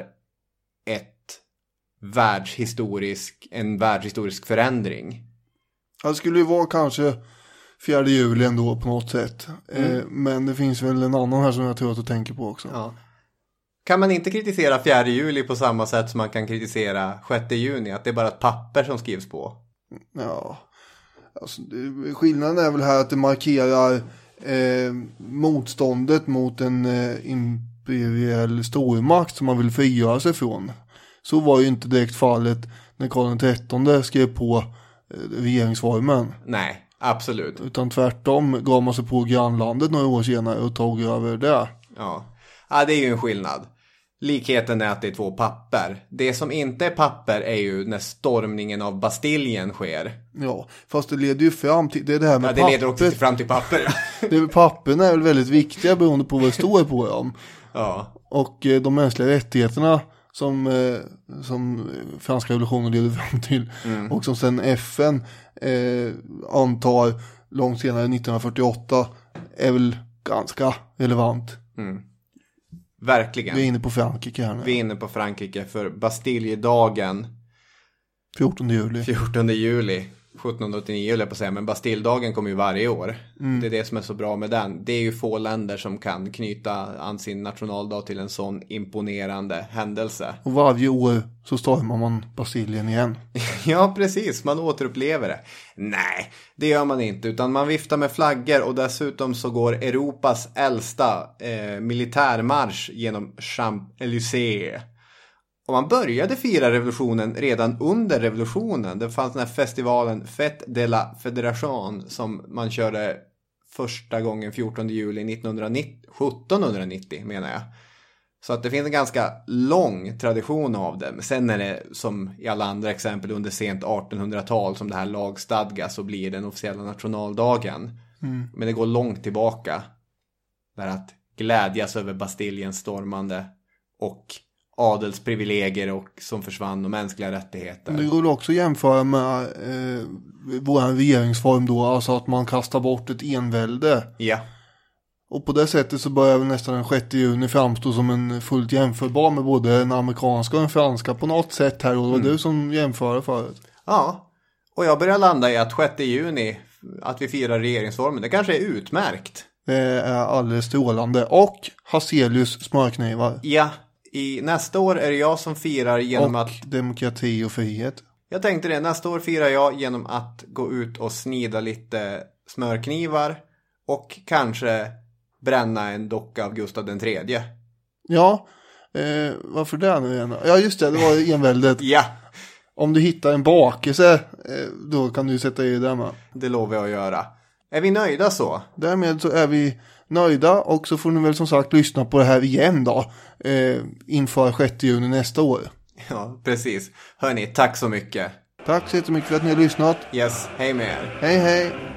en världshistorisk förändring. Det skulle ju vara kanske 4 juli ändå på något sätt. Men det finns väl en annan här som jag tror att du tänker på också. Ja. Kan man inte kritisera 4 juli på samma sätt som man kan kritisera 6 juni? Att det är bara ett papper som skrivs på? Ja. Alltså, skillnaden är väl här att det markerar motståndet mot en imperiell stormakt som man vill frigöra sig från. Så var ju inte direkt fallet när Karl XIII skrev på regeringsformen. Nej, absolut. Utan tvärtom gav man sig på grannlandet några år senare och tog över det. Ja, det är ju en skillnad. Likheten är att det är 2 papper. Det som inte är papper är ju när stormningen av Bastiljen sker. Ja, fast det leder ju fram till det här med papper. Ja, det leder också fram till papper. Papperna är väl väldigt viktiga beroende på vad det står på dem. Ja. Och de mänskliga rättigheterna som franska revolutionen leder fram till och som sen FN antar långt senare 1948 är väl ganska relevant. Verkligen. Vi är inne på Frankrike här nu. Vi är inne på Frankrike för Bastiljedagen 14 juli 1789 eller på att säga, men Bastiljedagen kommer ju varje år. Det är det som är så bra med den. Det är ju få länder som kan knyta an sin nationaldag till en sån imponerande händelse. Och varje år så stormar man Bastiljen igen. Ja, precis. Man återupplever det. Nej, det gör man inte. Utan man viftar med flaggor och dessutom så går Europas äldsta militärmarsch genom Champs-Élysées. Och man började fira revolutionen redan under revolutionen. Det fanns den här festivalen Fête de la Fédération som man körde första gången 14 juli 1790 menar jag. Så att det finns en ganska lång tradition av det. Men sen är det som i alla andra exempel under sent 1800-tal som det här lagstadgas och blir den officiella nationaldagen. Men det går långt tillbaka. Där att glädjas över Bastiljens stormande och adelsprivilegier och som försvann och mänskliga rättigheter. Det går också att jämföra med vår regeringsform då, alltså att man kastar bort ett envälde. Ja. Och på det sättet så börjar väl nästan den 6 juni framstå som en fullt jämförbar med både den amerikanska och den franska på något sätt här, och det var du som jämförde förut. Ja, och jag börjar landa i att 6 juni, att vi firar regeringsformen, det kanske är utmärkt. Det är alldeles strålande. Och Hazelius smörknivar. Ja, nästa år är det jag som firar genom att... demokrati och frihet. Jag tänkte det, nästa år firar jag genom att gå ut och snida lite smörknivar. Och kanske bränna en docka av Gustav den tredje. Ja, varför det nu igen? Ja just det var enväldet. Ja. Om du hittar en bakelse, då kan du sätta i det med. Det lovar jag att göra. Är vi nöjda så? Därmed så är vi nöjda och så får ni väl som sagt lyssna på det här igen då. Inför 6 juni nästa år. Ja, precis. Hörni, tack så mycket. Tack så jättemycket för att ni har lyssnat. Yes, hej med er. Hej hej.